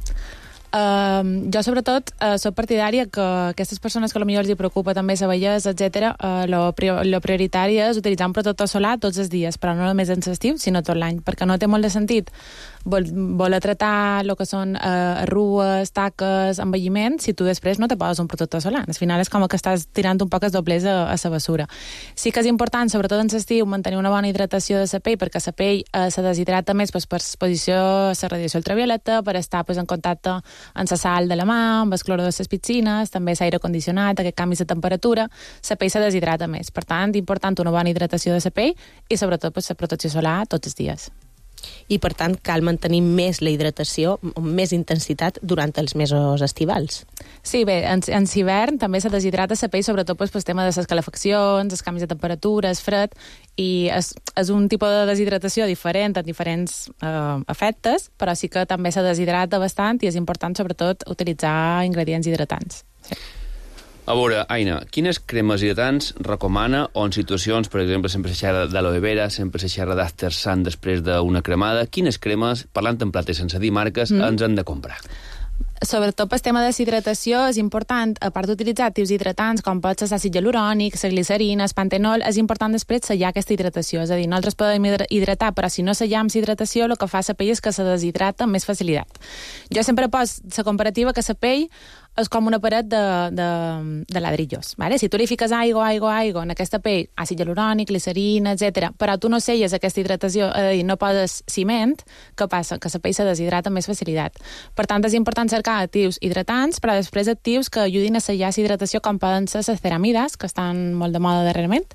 Uh, jo, sobretot, uh, soc partidària que aquestes persones que potser els hi preocupa també la bellesa, etcètera, uh, lo, prior, lo prioritari és utilitzar un protector solar tots els dies, però no només en l'estiu, sinó tot l'any, perquè no té molt de sentit vol, voler tratar el que són uh, arrugues, taques, envelliment, si tu després no te poses un protector solar. Al final és com que estàs tirant un poc els doblers a, a la bessura. Sí que és important, sobretot en l'estiu, mantenir una bona hidratació de la pell, perquè la pell uh, se deshidrata més pues, per exposició a la radiació ultravioleta, per estar pues, en contacte amb la sal de la mà, amb el cloro de les piscines, també l'aire condicionat, aquest canvi de temperatura, la pell se deshidrata més. Per tant, important una bona hidratació de la pell i sobretot pues, la protecció solar tots els dies. I, per tant, cal mantenir més la hidratació, amb més intensitat, durant els mesos estivals. Sí, bé, en, en hivern també se deshidrata la pell, sobretot pues, pel tema de les calefaccions, els canvis de temperatura, el fred, i és, és un tipus de deshidratació diferent, amb diferents eh, efectes, però sí que també se deshidrata bastant i és important, sobretot, utilitzar ingredients hidratants. Sí. A veure, Aina, quines cremes hidratants recomana o en situacions, per exemple, sempre se xerra d'aloe vera, sempre se xerra d'After Sun després d'una cremada, quines cremes, parlant en plata i sense dir marques, mm. ens han de comprar? Sobretot pel tema de deshidratació és important, a part d'utilitzar actius hidratants com pot ser l'àcid hialurònic, la glicerina, el pantenol, és important després sellar aquesta hidratació. És a dir, nosaltres podem hidratar, però si no sellam la hidratació, el que fa la pell és que se deshidrata amb més facilitat. Jo sempre poso la comparativa que la pell és com una paret de, de, de ladrillos. Vale? Si tu li fiques aigua, aigua, aigua en aquesta pell, àcid hialurònic, glicerina, etcètera, però tu no selles aquesta hidratació, és a dir, no poses ciment, què passa? Que la pell se deshidrata amb més facilitat. Per tant, és important cercar actius hidratants, però després actius que ajudin a sellar la hidratació, com poden ser les ceramides, que estan molt de moda darrerament,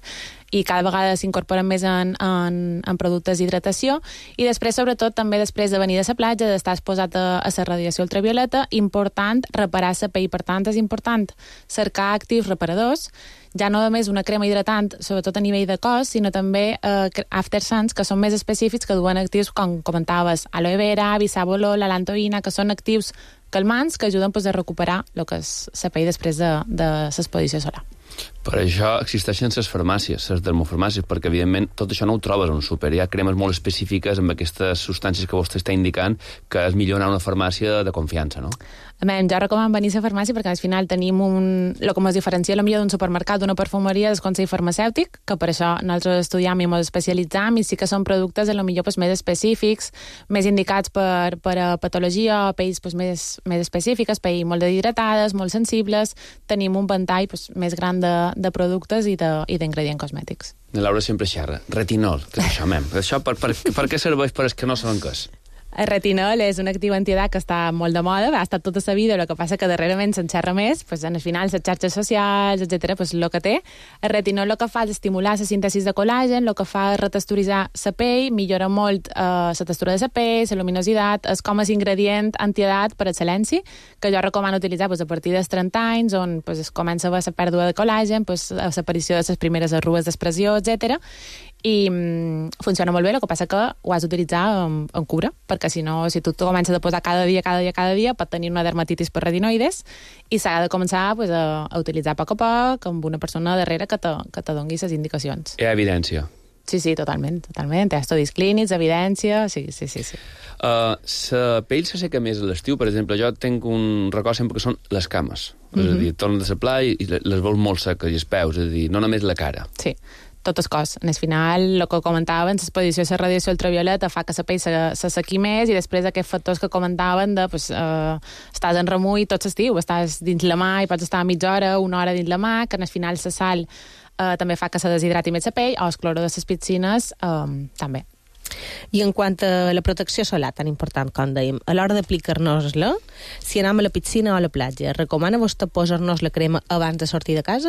i cada vegada s'incorporen més en, en, en productes d'hidratació, i després, sobretot, també després de venir de la platja, d'estar exposat a, a la radiació ultravioleta, important reparar la pell. Per tant, és important cercar actius reparadors, ja no només una crema hidratant, sobretot a nivell de cos, sinó també eh, after suns, que són més específics, que duen actius, com comentaves, aloe vera, bisabolol, la lantoïna, que són actius calmants que ajuden pues, a recuperar el que és la pell després de, de l'exposició solar. Per això existeixen les farmàcies, les dermofarmàcies, perquè, evidentment, tot això no ho trobes a un súper. Hi ha cremes molt específiques amb aquestes substàncies que vostè està indicant que és millor anar a una farmàcia de confiança, no? A més, jo recomano venir a la farmàcia perquè al final tenim un... el que ens diferencia millor d'un supermercat, d'una perfumeria, del consell farmacèutic, que per això nosaltres estudiem i ens especialitzam, i sí que són productes potser pues, més específics, més indicats per, per a patologia, pells pues, més, més específiques, pells molt deshidratades, molt sensibles. Tenim un ventall pues, més gran de, de productes i d'ingredients cosmètics. La Laura sempre xerra. Retinol, què és això, mem? Això per, per, per què serveix per als que no saben què és? El retinol és un actiu antiedat que està molt de moda, ha estat tota la vida, el que passa que darrerament se'n xerra més, pues, en el final, les xarxes socials, etcètera, pues, el que té. El retinol el que fa és estimular la síntesi de col·làgen, el que fa és retexturitzar la pell, millora molt eh, la textura de la pell, la luminositat, és com a ingredient antiedat per excel·lenci, que jo recomano utilitzar pues, a partir dels trenta anys, on pues, es comença a veure la pèrdua de col·làgen, pues, l'aparició de les primeres arrugues d'expressió, etcètera, i mm, funciona molt bé, el que passa que ho has d'utilitzar en, en cura, perquè si no, si tu t'ho comences a posar cada dia, cada dia, cada dia, pot tenir una dermatitis per retinoides, i s'ha de començar pues, a, a utilitzar a poc a poc, amb una persona darrere que te, que te doni les indicacions. Hi ha evidència. Sí, sí, totalment, totalment. Hi ha estudis clínics, evidència, sí, sí, sí. sí. Uh, la pell se seca més a l'estiu, per exemple, jo tinc un record sempre que són les cames, mm-hmm. és a dir, tornes de la playa i les veus molt seques, i els peus, és a dir, no només la cara. Sí, tot el cos. En el final, el que comentaven, l'exposició a la radiació ultravioleta fa que la pell se, se sequi més, i després aquests factors que comentaven de, pues, eh, estàs en remull tot l'estiu, estàs dins la mà i pots estar mitja hora, una hora dins la mà, que en el final la sal eh, també fa que se deshidrati més la pell, o el cloro de les piscines eh, també. I en quant a la protecció solar, tan important com dèiem, a l'hora d'aplicar-nos-la, si anem a la piscina o a la platja, recomana vostè posar-nos la crema abans de sortir de casa?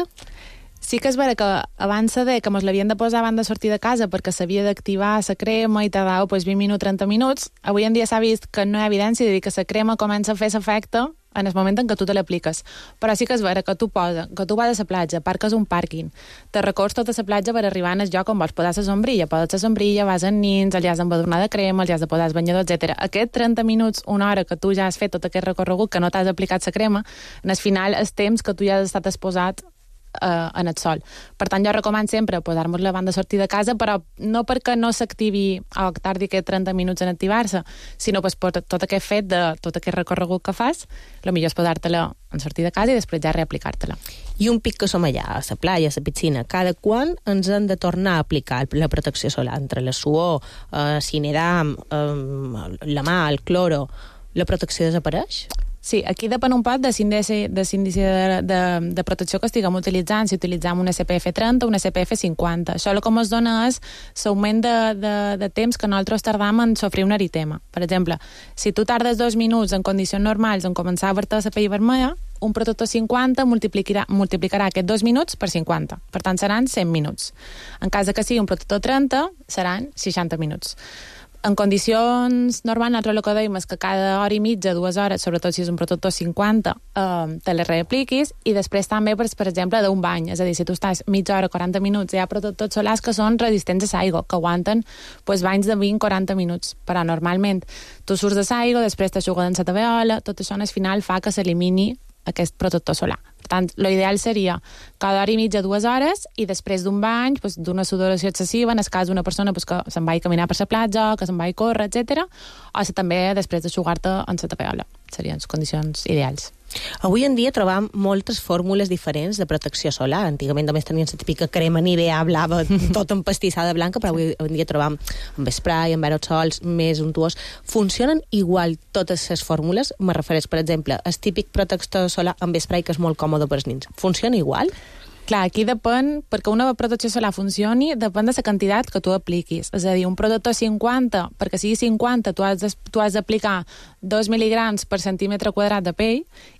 Sí que és vera que abans de que ens l'havien de posar abans de sortir de casa perquè s'havia d'activar la crema i tardava pues, vint minuts, trenta minuts. Avui en dia s'ha vist que no hi ha evidència de dir que la crema comença a fer l'efecte en el moment en què tu te l'apliques. Però sí que és vera que tu posa, que tu vas a la platja, parques un pàrquing, te records tota la platja per arribar al lloc on vols posar la sombrilla, poses la sombrilla, vas en nins, li has d'embadurnar de crema, li has de posar el banyador, etcètera. Aquest trenta minuts, una hora que tu ja has fet tot aquest recorregut, que no t'has aplicat la crema, en el final és temps que tu ja has estat exposat Uh, en el sol. Per tant, jo recomano sempre posar-nos-la abans de sortir de casa, però no perquè no s'activi o tardi aquests trenta minuts en activar-se, sinó pues, per tot aquest fet de tot aquest recorregut que fas, el millor és posar-te-la en sortir de casa i després ja reaplicar-te-la. I un pic que som allà, a la playa, a la piscina, cada quan ens hem de tornar a aplicar la protecció solar? Entre la suor, eh, cinedam, eh, la mà, el cloro, la protecció desapareix? Sí, aquí depèn un poc de l'índice de, de, de, de protecció que estiguem utilitzant, si utilitzem una S P F trenta o una S P F cinquanta. Això el que ens dona és l'augment de, de, de temps que nosaltres tardam en sofrir un eritema. Per exemple, si tu tardes dos minuts en condicions normals en començar a vertir la pell vermella, un protector cinquanta multiplicarà, multiplicarà aquests dos minuts per cinquanta. Per tant, seran cent minuts. En cas que sigui un protector trenta, seran seixanta minuts. En condicions normals, nosaltres el que dèiem és que cada hora i mitja, dues hores, sobretot si és un protector cinquanta, eh, te les reapliquis, i després també, per, per exemple, d'un bany. És a dir, si tu estàs mitja hora, quaranta minuts, hi ha protectors solars que són resistents a l'aigua, que aguanten pues, banys de vint a quaranta minuts. Però normalment tu surts de l'aigua, després t'aixuguen en la taveola, tot això al final fa que s'elimini aquest protector solar. Per tant, l'ideal seria cada hora i mitja, dues hores, i després d'un bany, pues, d'una sudoració excessiva, en el cas d'una persona pues, que se'n va a caminar per la platja, que se'n va a córrer, etcètera, o si també després d'aixugar-te en la tapeola. Serien les condicions ideals. Avui en dia trobam moltes fórmules diferents de protecció solar. Antigament només tenien la típica crema Nivea blava, tot empastissada blanca, però avui en dia trobam amb spray, amb aerosols, més untuós. Funcionen igual totes les fórmules? Me refereix, per exemple, el típic protector solar amb spray, que és molt còmode per als nins. Funciona igual? Clar, aquí depèn, perquè una protecció solar funcioni, depèn de la quantitat que tu apliquis. És a dir, un protector cinquanta, perquè sigui cinquanta, tu has, tu has d'aplicar dos mil·ligrams per centímetre quadrat de pell,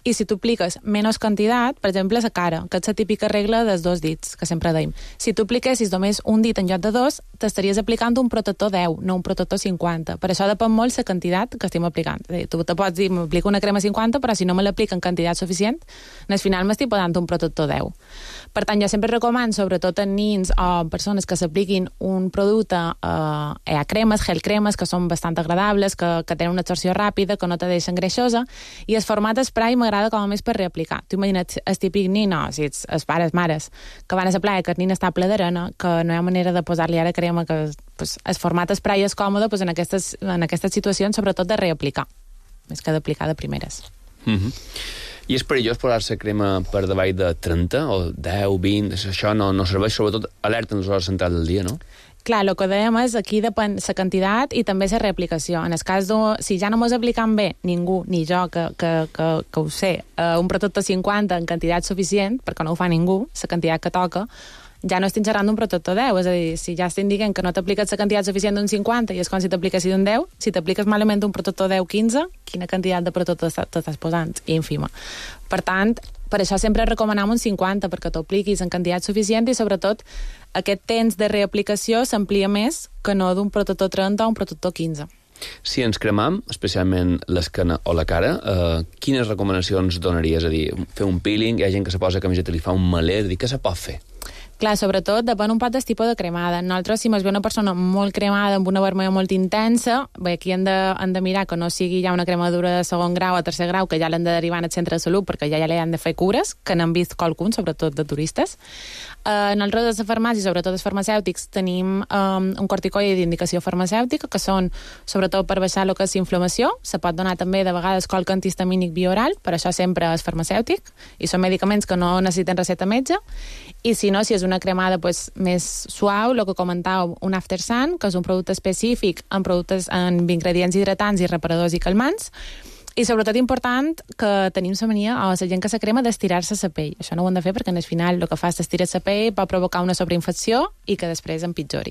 i si tu apliques menys quantitat, per exemple, la cara, que és la típica regla dels dos dits, que sempre deim. Si tu apliquessis només un dit en lloc de dos, t'estaries aplicant un protector deu, no un protector cinquanta. Per això depèn molt la quantitat que estem aplicant. És a dir, tu te pots dir, m'aplico una crema cinquanta, però si no me l'aplica en quantitat suficient, al final m'estic posant un protector deu. Per tant, jo sempre recomano, sobretot en nins o persones que s'apliquin un producte, eh, hi ha cremes, gel cremes, que són bastant agradables, que, que tenen una absorció ràpida, que no te deixen greixosa, i el format spray m'agrada com a més per reaplicar. Tu imagina't el típic nin, no, si ets els pares, mares, que van a la playa, que el nin està ple d'arena, que no hi ha manera de posar-li ara crema, que pues, el format spray és còmode, pues, en, aquestes, en aquestes situacions, sobretot de reaplicar, més que d'aplicar de primeres. Mm-hmm. I és perillós posar-se crema per davall de trenta o deu, vint, això no, no serveix, sobretot alerta en les hores centrals del dia, no? Clar, el que dèiem és aquí depèn la quantitat i també la reaplicació. En el cas de, si ja no mos aplicam bé, ningú, ni jo, que, que, que, que ho sé, uh, un protector cinquanta en quantitat suficient, perquè no ho fa ningú, la quantitat que toca, ja no estic xerrant d'un protector deu, és a dir, si ja estic dient que no t'apliques la quantitat suficient d'un cinquanta i és com si t'apliquessis un deu, si t'apliques malament un protector deu quinze, quina quantitat de protector t'estàs posant? Ínfima. Per tant, per això sempre recomanem un cinquanta, perquè t'ho apliquis en quantitat suficient i, sobretot, aquest temps de reaplicació s'amplia més que no d'un protector trenta o un protector quinze. Si ens cremam, especialment l'esquena o la cara, eh, quines recomanacions donaries? És a dir, fer un peeling, hi ha gent que se posa camiseta i li fa un meler, és a dir, què se pot fer? Clar, sobretot depèn un poc del tipus de cremada. Nosaltres, si ens ve una persona molt cremada, amb una vermella molt intensa, bé, aquí hem de, hem de mirar que no sigui ja una cremadura de segon grau o tercer grau, que ja l'han de derivar al centre de salut, perquè ja, ja li han de fer cures, que n'han vist qualcun, sobretot de turistes. Uh, nosaltres a la farmàcia, sobretot els farmacèutics, tenim um, un corticoide d'indicació farmacèutica, que són sobretot per baixar el que és inflamació. Se pot donar també de vegades colc antihistamínic bioral, per això sempre és farmacèutic, i són medicaments que no necessiten recepta metge. I si no, si és una cremada pues, més suau, el que comentàveu, un After Sun, que és un producte específic amb productes amb ingredients hidratants i reparadors i calmants, i sobretot important que tenim la mania, o la gent que se crema, d'estirar-se la pell. Això no ho hem de fer perquè al final el que fa és estirar la pell, pot provocar una sobreinfecció i que després empitjori.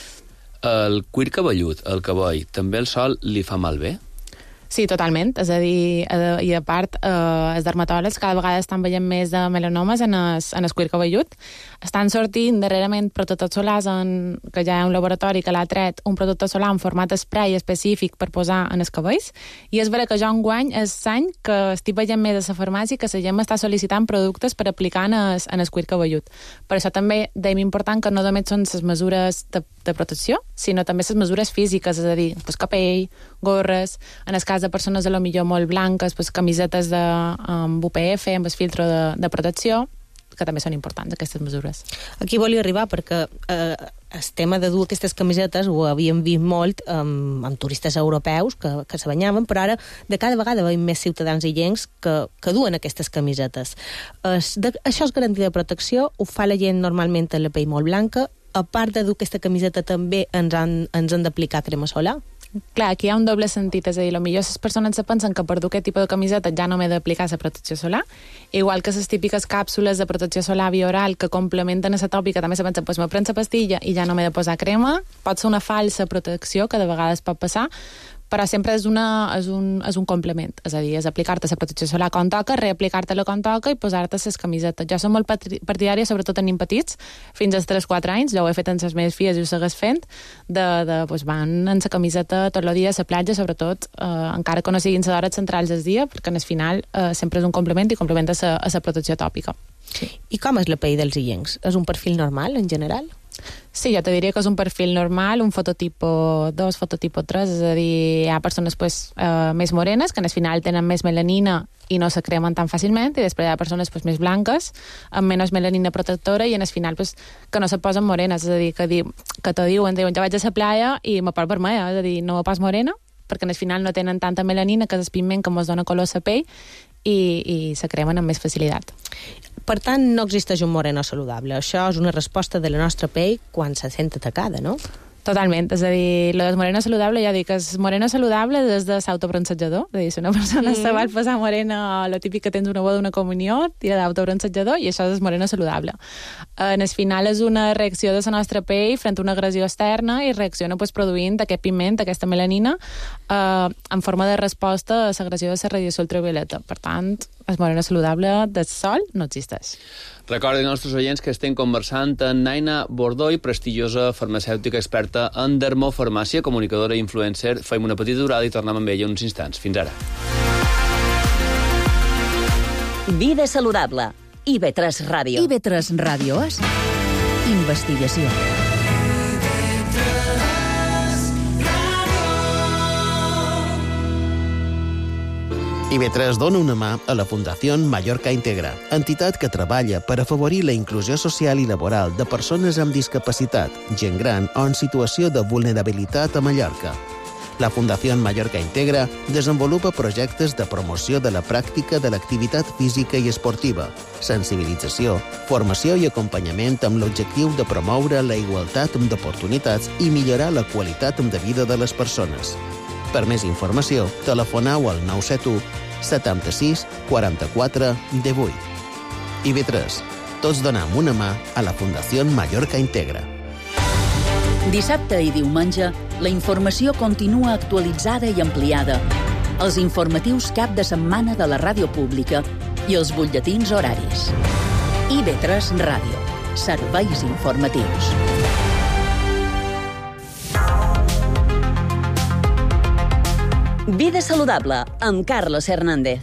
El cuir cabellut, el cabell, també el sol li fa malbé? Sí, totalment. És a dir, i a part, eh, els dermatòlegs cada vegada estan veient més de melanomes en el, en el cuir cabellut. Estan sortint darrerament protectors solars en, que ja hi ha un laboratori que l'ha tret, un protector solar en format spray específic per posar en els cabells. I és vera que jo enguany és l'any que estic veient més a la farmàcia que la gent m'està sol·licitant productes per aplicar en el, en el cuir cabellut. Per això també deim important que no només són les mesures de, de protecció, sinó també les mesures físiques, és a dir, pues, capell, gorres, en el cas de persones a lo millor molt blanques, pues, camisetes de, amb U P F, amb el filtro de, de protecció, que també són importants, aquestes mesures. Aquí volia arribar perquè eh, el tema de dur aquestes camisetes ho havíem vist molt amb, amb turistes europeus que, que se banyaven, però ara de cada vegada veiem més ciutadans illencs que, que duen aquestes camisetes. Es, de, això és garantia de protecció, ho fa la gent normalment amb la pell molt blanca. A part de dur aquesta camiseta també ens han, ens han d'aplicar crema solar? Clar, aquí hi ha un doble sentit, és a dir, potser les persones se pensen que per dur aquest tipus de camiseta ja no m'he d'aplicar la protecció solar, igual que les típiques càpsules de protecció solar bioral que complementen a la tòpica, també se pensen, doncs me prenc la pastilla i ja no m'he de posar crema, pot ser una falsa protecció que de vegades pot passar, però sempre és, una, és, un, és un complement, és a dir, és aplicar-te la protecció solar quan toca, reaplicar-te-la quan toca i posar-te les camisetes. Jo som molt partidària, sobretot en nens petits, fins als tres quatre anys, jo ho he fet amb les meves filles i ho segueix fent, de, de doncs van en la camiseta tot el dia a la platja, sobretot, eh, encara que no siguin les hores centrals del dia, perquè al final eh, sempre és un complement i complementa a la protecció tòpica. Sí. I com és la pell dels illencs? És un perfil normal, en general? Sí, jo te diria que és un perfil normal, un fototipo dos, fototipo tres, és a dir, hi ha persones pues, eh, més morenes, que al final tenen més melanina i no se cremen tan fàcilment, i després hi ha persones pues, més blanques, amb menys melanina protectora, i al final pues, que no se posen morenes, és a dir, que, diu, que te diuen, diuen, jo vaig a la playa i me poso vermella, és a dir, no me pas morena, perquè al final no tenen tanta melanina, que és el pigment que ens dona color a la pell, i, i se cremen amb més facilitat. Per tant, no existeix un moreno saludable. Això és una resposta de la nostra pell quan se sent atacada, no? Totalment, és a dir, lo del moreno saludable, ja dic, és moreno saludable des de s'autobronzatjador, és a dir, si una persona mm. se va posar morena, lo típic que tens una boda, una comunió, tira d'autobronzatjador i això és moreno saludable. En el final és una reacció de la nostra pell front a una agressió externa i reacciona pues, produint aquest pigment, aquesta melanina, eh, en forma de resposta a l'agressió de la radiació ultravioleta. Per tant, el moreno saludable del sol no existeix. Recordin als nostres oients que estem conversant amb Naina Bordoi, prestigiosa farmacèutica experta en dermofarmàcia, comunicadora i influencer. Fem una petita durada i tornem amb ella uns instants. Fins ara. Vida saludable. I ve tres Ràdio. I ve tres Ràdio és investigació. I ve tres dona una mà a la Fundació Mallorca Integra, entitat que treballa per afavorir la inclusió social i laboral de persones amb discapacitat, gent gran o en situació de vulnerabilitat a Mallorca. La Fundació Mallorca Integra desenvolupa projectes de promoció de la pràctica de l'activitat física i esportiva, sensibilització, formació i acompanyament amb l'objectiu de promoure la igualtat d'oportunitats i millorar la qualitat de vida de les persones. Per més informació, telefoneu al nou set u setanta-sis quaranta-quatre divuit. I ve tres. Tots donem una mà a la Fundació Mallorca Integra. Dissabte i diumenge, la informació continua actualitzada i ampliada. Els informatius cap de setmana de la ràdio pública i els butlletins horaris. I ve tres Ràdio. Serveis informatius. Vida saludable, amb Carlos Hernández.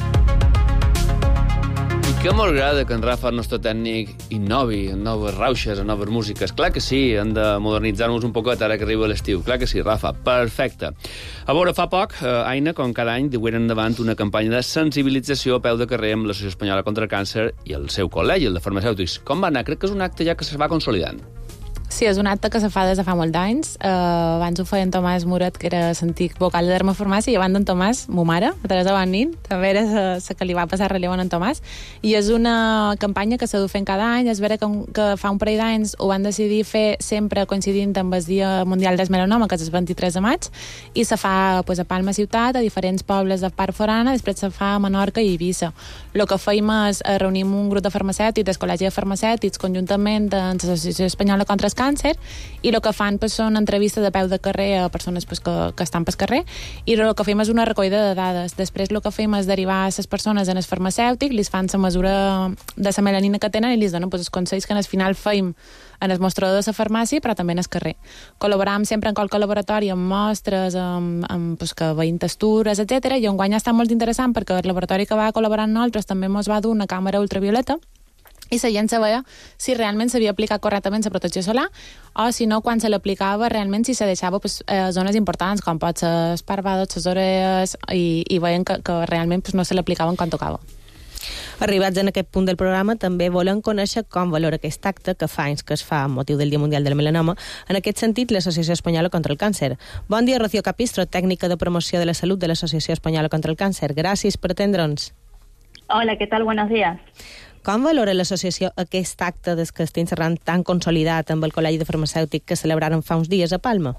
I que m'agrada que en Rafa, el nostre tècnic, innovi en noves rauxes, en noves músiques. Clar que sí, hem de modernitzar-nos un poquet ara que arriba l'estiu. Clar que sí, Rafa, perfecte. A veure, fa poc, eh, Aina, com cada any, dugueren endavant una campanya de sensibilització a peu de carrer amb l'Associació Espanyola contra el Càncer i el seu col·legi, el de farmacèutics. Com va anar? Crec que és un acte ja que se va consolidant. Sí, és un acte que se fa des de fa molts anys. Uh, abans ho feia en Tomàs Muret, que era l'antic vocal de dermofarmàcia, i abans d'en Tomàs, mo mare, a Teresa Bonin, també era la que li va passar relleu en Tomàs. I és una campanya que s'ha dut fent cada any. És vera que, que fa un parell d'anys ho van decidir fer sempre coincidint amb el Dia Mundial del Melanoma, que és el vint-i-tres de maig, i se fa pues, a Palma ciutat, a diferents pobles de part forana, després se fa a Menorca i Eivissa. El que feim és reunir un grup de farmacèutics, del Col·legi de Farmacèutics, conjuntament amb l'Associació Espanyola contra el Càncer, i el que fan pues, són entrevistes de peu de carrer a persones pues, que, que estan pel carrer, i el que fem és una recollida de dades. Després el que fem és derivar a les persones en el farmacèutic, li fan la mesura de la melanina que tenen i li donen pues, els consells que al final fem en el mostrador de la farmàcia, però també en el carrer. Col·laboram sempre en qualque laboratori amb mostres, amb, amb pues, que veiem textures, etcètera. I enguany ha estat molt interessant perquè el laboratori que va col·laborar amb nosaltres també ens va dur una càmera ultravioleta i la gent sabia si realment s'havia aplicat correctament la protecció solar o si no, quan se l'aplicava realment si se deixava pues, eh, zones importants com pot ser els parvados, les orelles i, i veien que, que realment pues, no se l'aplicaven quan tocava. Arribats en aquest punt del programa, també volen conèixer com valora aquest acte que fa anys que es fa amb motiu del Dia Mundial del Melanoma. En aquest sentit, l'Associació Espanyola contra el Càncer. Bon dia, Rocío Capistro, tècnica de promoció de la salut de l'Associació Espanyola contra el Càncer. Gràcies per atendre'ns. Hola, ¿qué tal? Buenos días. Com valora l'associació aquest acte des que estem xerrant tan consolidat amb el Col·legi de Farmacèutic que celebraron fa uns dies a Palma?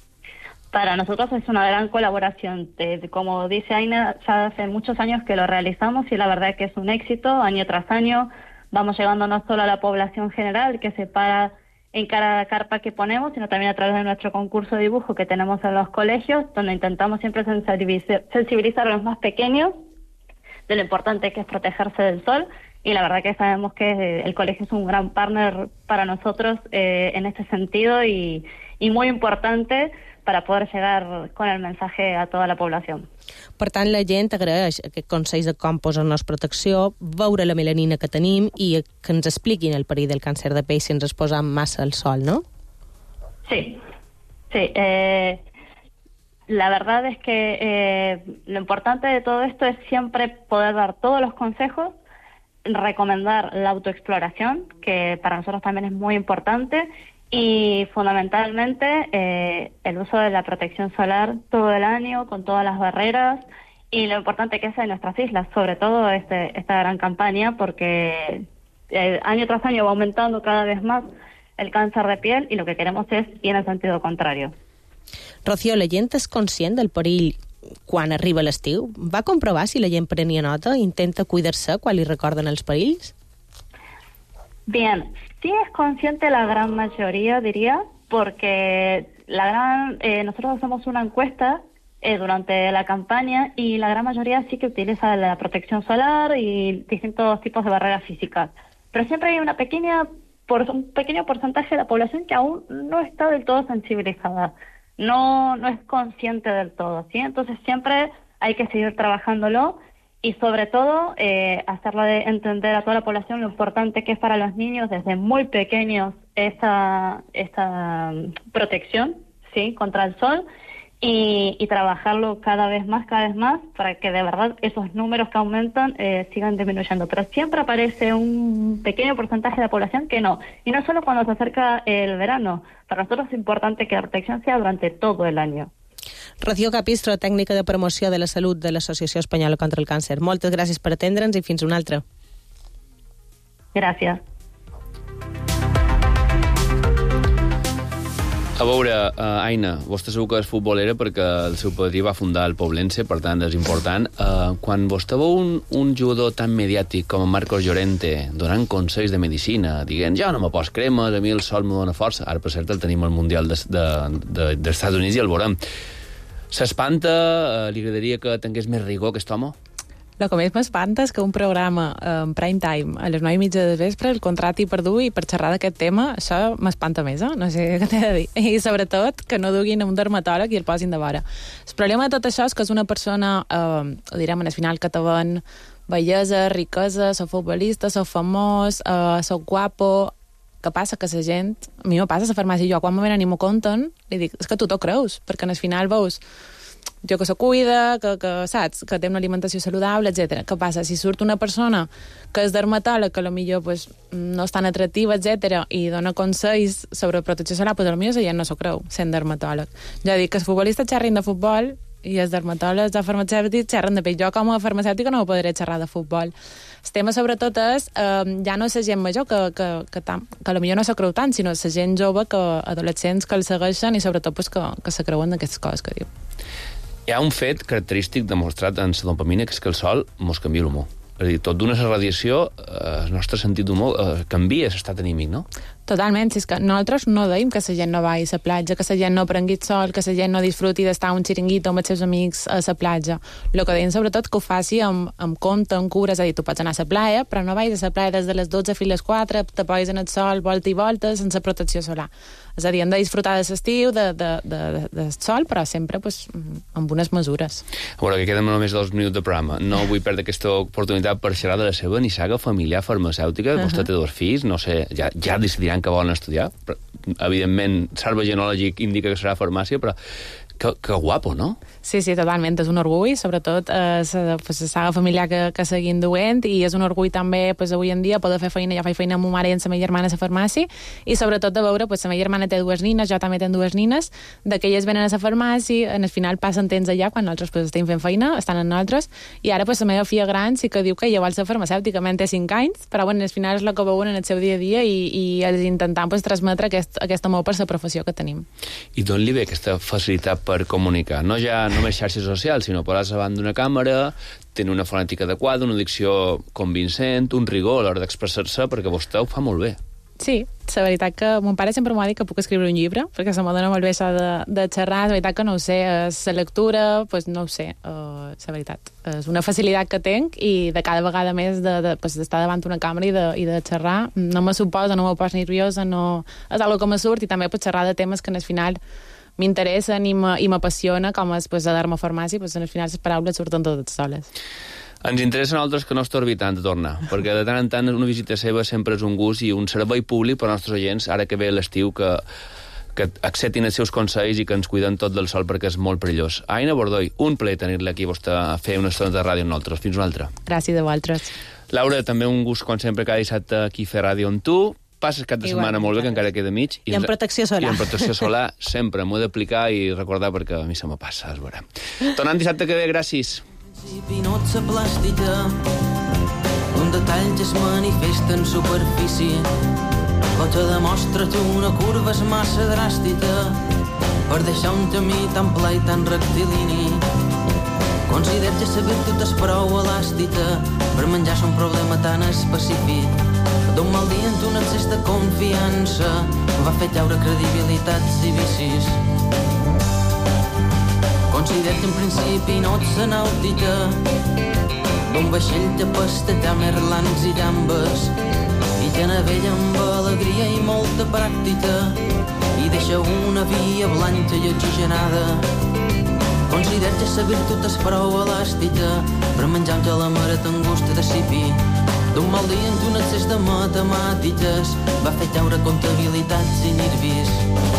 Para nosotros es una gran colaboración. Eh, como dice Aina, ya hace muchos años que lo realizamos y la verdad que es un éxito. Año tras año vamos llegando no solo a la población general que se para en cada carpa que ponemos, sino también a través de nuestro concurso de dibujo que tenemos en los colegios, donde intentamos siempre sensibilizar, sensibilizar a los más pequeños de lo importante que es protegerse del sol. Y la verdad que sabemos que el colegio es un gran partner para nosotros eh, en este sentido y, y muy importante para poder llegar con el mensaje a toda la población. Per tant, la gent agraeix aquests consells de com posar-nos protecció, veure la melanina que tenim i que ens expliquin el perill del càncer de pell si ens es posam massa al sol, ¿no? Sí, sí. Eh, la verdad es que eh, lo importante de todo esto es siempre poder dar todos los consejos, recomendar la autoexploración, que para nosotros también es muy importante, y fundamentalmente eh, el uso de la protección solar todo el año, con todas las barreras, y lo importante que es en nuestras islas, sobre todo este, esta gran campaña, porque eh, año tras año va aumentando cada vez más el cáncer de piel, y lo que queremos es ir en el sentido contrario. Rocío, la gent és conscient del perill quan arriba l'estiu? Va comprovar si la gent prenia nota i intenta cuidar-se quan li recorden els perills? Bien, sí es consciente la gran mayoría, diría, porque la gran, eh, nosotros hacemos una encuesta eh, durante la campaña y la gran mayoría sí que utiliza la protección solar y distintos tipos de barreras físicas. Pero siempre hay una pequeña, por, un pequeño porcentaje de la población que aún no está del todo sensibilizada, no, no es consciente del todo, ¿sí? Entonces siempre hay que seguir trabajándolo y sobre todo eh, hacerlo de entender a toda la población lo importante que es para los niños desde muy pequeños esta, esta protección, ¿sí?, contra el sol y, y trabajarlo cada vez más, cada vez más para que de verdad esos números que aumentan eh, sigan disminuyendo. Pero siempre aparece un pequeño porcentaje de la población que no. Y no solo cuando se acerca el verano. Para nosotros es importante que la protección sea durante todo el año. Rocío Capistro, tècnica de promoció de la salut de l'Associació Espanyola contra el Càncer. Moltes gràcies per atendre'ns i fins una altra. Gràcies. A veure, uh, Aina, vostè segur que és futbolera perquè el seu padrí va fundar el Poblense, per tant és important. Uh, quan vostè veu un, un jugador tan mediàtic com Marcos Llorente donant consells de medicina, dient jo no me poso cremes, a mi el sol me dona força, ara per cert el tenim al Mundial dels de, de, de, Estats Units i el veurem, s'espanta, uh, li agradaria que tingués més rigor aquest home? El que més m'espanta és que un programa en prime time, a les nou i mitja de vespre, el contrati per dur i per xerrar d'aquest tema, això m'espanta més, eh? No sé què t'he de dir. I sobretot que no duguin un dermatòleg i el posin de vora. El problema de tot això és que és una persona, eh, direm en el final que te ven bellesa, riquesa, sou futbolista, sou famós, eh, sou guapo. Què passa? Que la gent... A mi me passa a la farmàcia, jo quan me venen i m'ho conten, li dic, és que tu t'ho creus, perquè en el final veus jo que se cuida, que, que saps, que té una alimentació saludable, etcètera. Què passa? Si surt una persona que és dermatòleg, que potser pues, no és tan atractiva, etcètera, i dona consells sobre protecció solar, pues, potser la gent no s'ho creu, sent dermatòleg. Jo dic que els futbolistes xerrin de futbol i els dermatòlegs de farmacèutics xerren de pell. Jo, com a farmacèutica, no podré xerrar de futbol. El tema, sobretot, és eh, ja no és la gent major que, que, que, que, que potser no s'ho creu tant, sinó la gent jove, que adolescents que el segueixen i, sobretot, pues, que, que se creuen d'aquestes coses que diu. Hi ha un fet característic demostrat en la dopamina, que és que el sol mos canvia l'humor. És a dir, tot d'una radiació, eh, el nostre sentit d'humor eh, canvia l'estat anímic, no? Totalment, si és que nosaltres no deim que la gent no vagi a la platja, que la gent no prengui sol, que la gent no disfruti d'estar un xiringuito amb els seus amics a la platja. El que deim, sobretot, que ho faci amb, amb compte, amb cura, és a dir, tu pots anar a la playa, però no vagis a la playa des de les dotze fins a les quatre, te posis en el sol, volta i volta, sense protecció solar. És a dir, hem de disfrutar de l'estiu, de, de, de, de, del sol, però sempre pues, amb unes mesures. A veure, que queden només dos minuts de programa. No vull perdre aquesta oportunitat per xerrar de la seva nissaga familiar farmacèutica. Uh-huh. Vostè té dos fills, no sé, ja, ja decidiran que volen estudiar. Però, evidentment, l'arbre genològic indica que serà farmàcia, però que, que guapo, no? Sí, sí, totalment. És un orgull, sobretot eh, la pues, saga familiar que, que seguim duent, i és un orgull també pues, avui en dia poder fer feina. Jo faig feina amb ma mare i amb la meva germana a la farmàcia, i sobretot de veure, pues, la meva germana té dues nines, jo també tenc dues nines, de que elles venen a la farmàcia, en el final passen temps allà, quan nosaltres pues, estem fent feina, estan amb nosaltres, i ara pues, la meva filla gran sí que diu que ella vol ser farmacèutica, té cinc anys, però bueno, al final és el que veuen en el seu dia a dia, i, i els intentam pues, transmetre aquest, aquest amor per la professió que tenim. I d'on li ve aquesta facilitat per comunicar? No ja només xarxes socials, sinó posar-se davant d'una càmera, tenir una fonètica adequada, una dicció convincent, un rigor a l'hora d'expressar-se, perquè vostè ho fa molt bé. Sí, la veritat que mon pare sempre m'ha dit que puc escriure un llibre, perquè se m'adona molt bé això de, de xerrar. La veritat que no ho sé, és la lectura, pues no ho sé, uh, la veritat. És una facilitat que tenc, i de cada vegada més de, de, pues, d'estar davant d'una càmera i de, i de xerrar, no me suposa, no me poso nerviosa, no... és algo que me surt, i també pues, xerrar de temes que en el final m'interessen i m'apassiona, com és pues, a dar-me farmàcia, pues, en el final les paraules surten totes soles. Ens interessen altres que no estorbi tant de tornar, perquè de tant en tant una visita seva sempre és un gust i un servei públic per als nostres oients, ara que ve l'estiu, que, que acceptin els seus consells i que ens cuiden tot del sol, perquè és molt perillós. Aina Bordoi, un plaer tenir-la aquí vostè a fer una estona de ràdio amb nosaltres. Fins una altra. Gràcies a vosaltres. Laura, també un gust, com sempre, cada dissabte aquí a fer ràdio amb tu. Passes cap de Igual, setmana molt bé, que encara queda mig. I, I amb protecció solar. I amb protecció solar, sempre. M'ho he d'aplicar i recordar, perquè a mi se me passa, es veurà. Tornant dissabte que ve, gràcies. Pinotza plàstica, un detall que es manifesta en superfície. La que demostra que una curva és massa dràstica per deixar un camí tan pla i tan rectilini. Considero que la virtut és prou elàstica per menjar-se un problema tan específic. D'un mal dia en un excés de confiança va fer caure credibilitats i vicis. Considero que en principi no ets nàutica d'un vaixell que pastejà merlans i gambes i que navega amb alegria i molta pràctica i deixa una via blanca i oxigenada. Considero que la virtut és prou elàstica per menjar un calamaret angústia de cipi. D'un mal dia en un excés de matemàtiques va fer caure comptabilitats i nervis.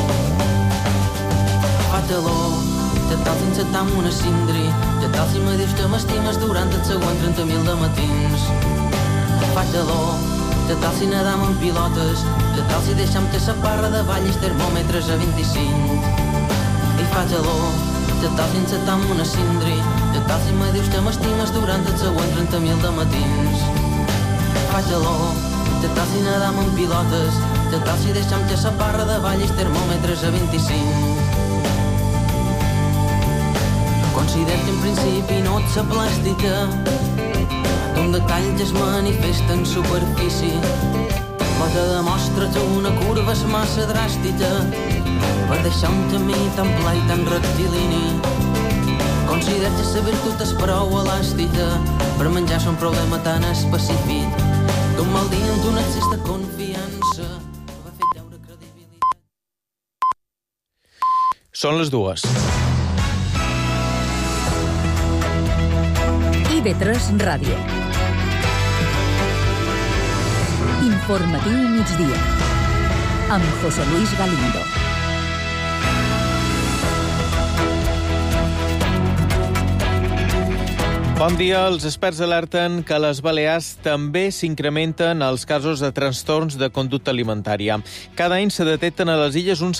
Fa-te-lo, que tal sense tam una cindri, que tal si me dius que m'estimes durant els següents trenta mil de matins. Fa-te-lo, que tal si nedam en pilotes, que tal si deixam que la parra de ball i els termòmetres a vint-i-cinc. I fa-te-lo, que tal si encetam una cindri, que tal si me dius que m'estimes durant els següents trenta mil de matins. Fa-te-lo, que tal si nedam en pilotes, que tal si deixam que la parra de ball i els termòmetres a vint-i-cinc. Considero que en principi no ets la plàstica d'un detall que es manifesta en superfície, la que demostra que una curva és massa dràstica per deixar un camí tan pla i tan rectilini. Considero que la virtut és prou elàstica per menjar-se un problema tan específic. D'un mal dia en un excés de confiança va fer caure credibilitat. Són les dues. I V tres Ràdio. Informatiu migdia. Amb José Luis Galindo. Bon dia. Els experts alerten que a les Balears també s'incrementen els casos de trastorns de conducta alimentària. Cada any se detecten a les illes uns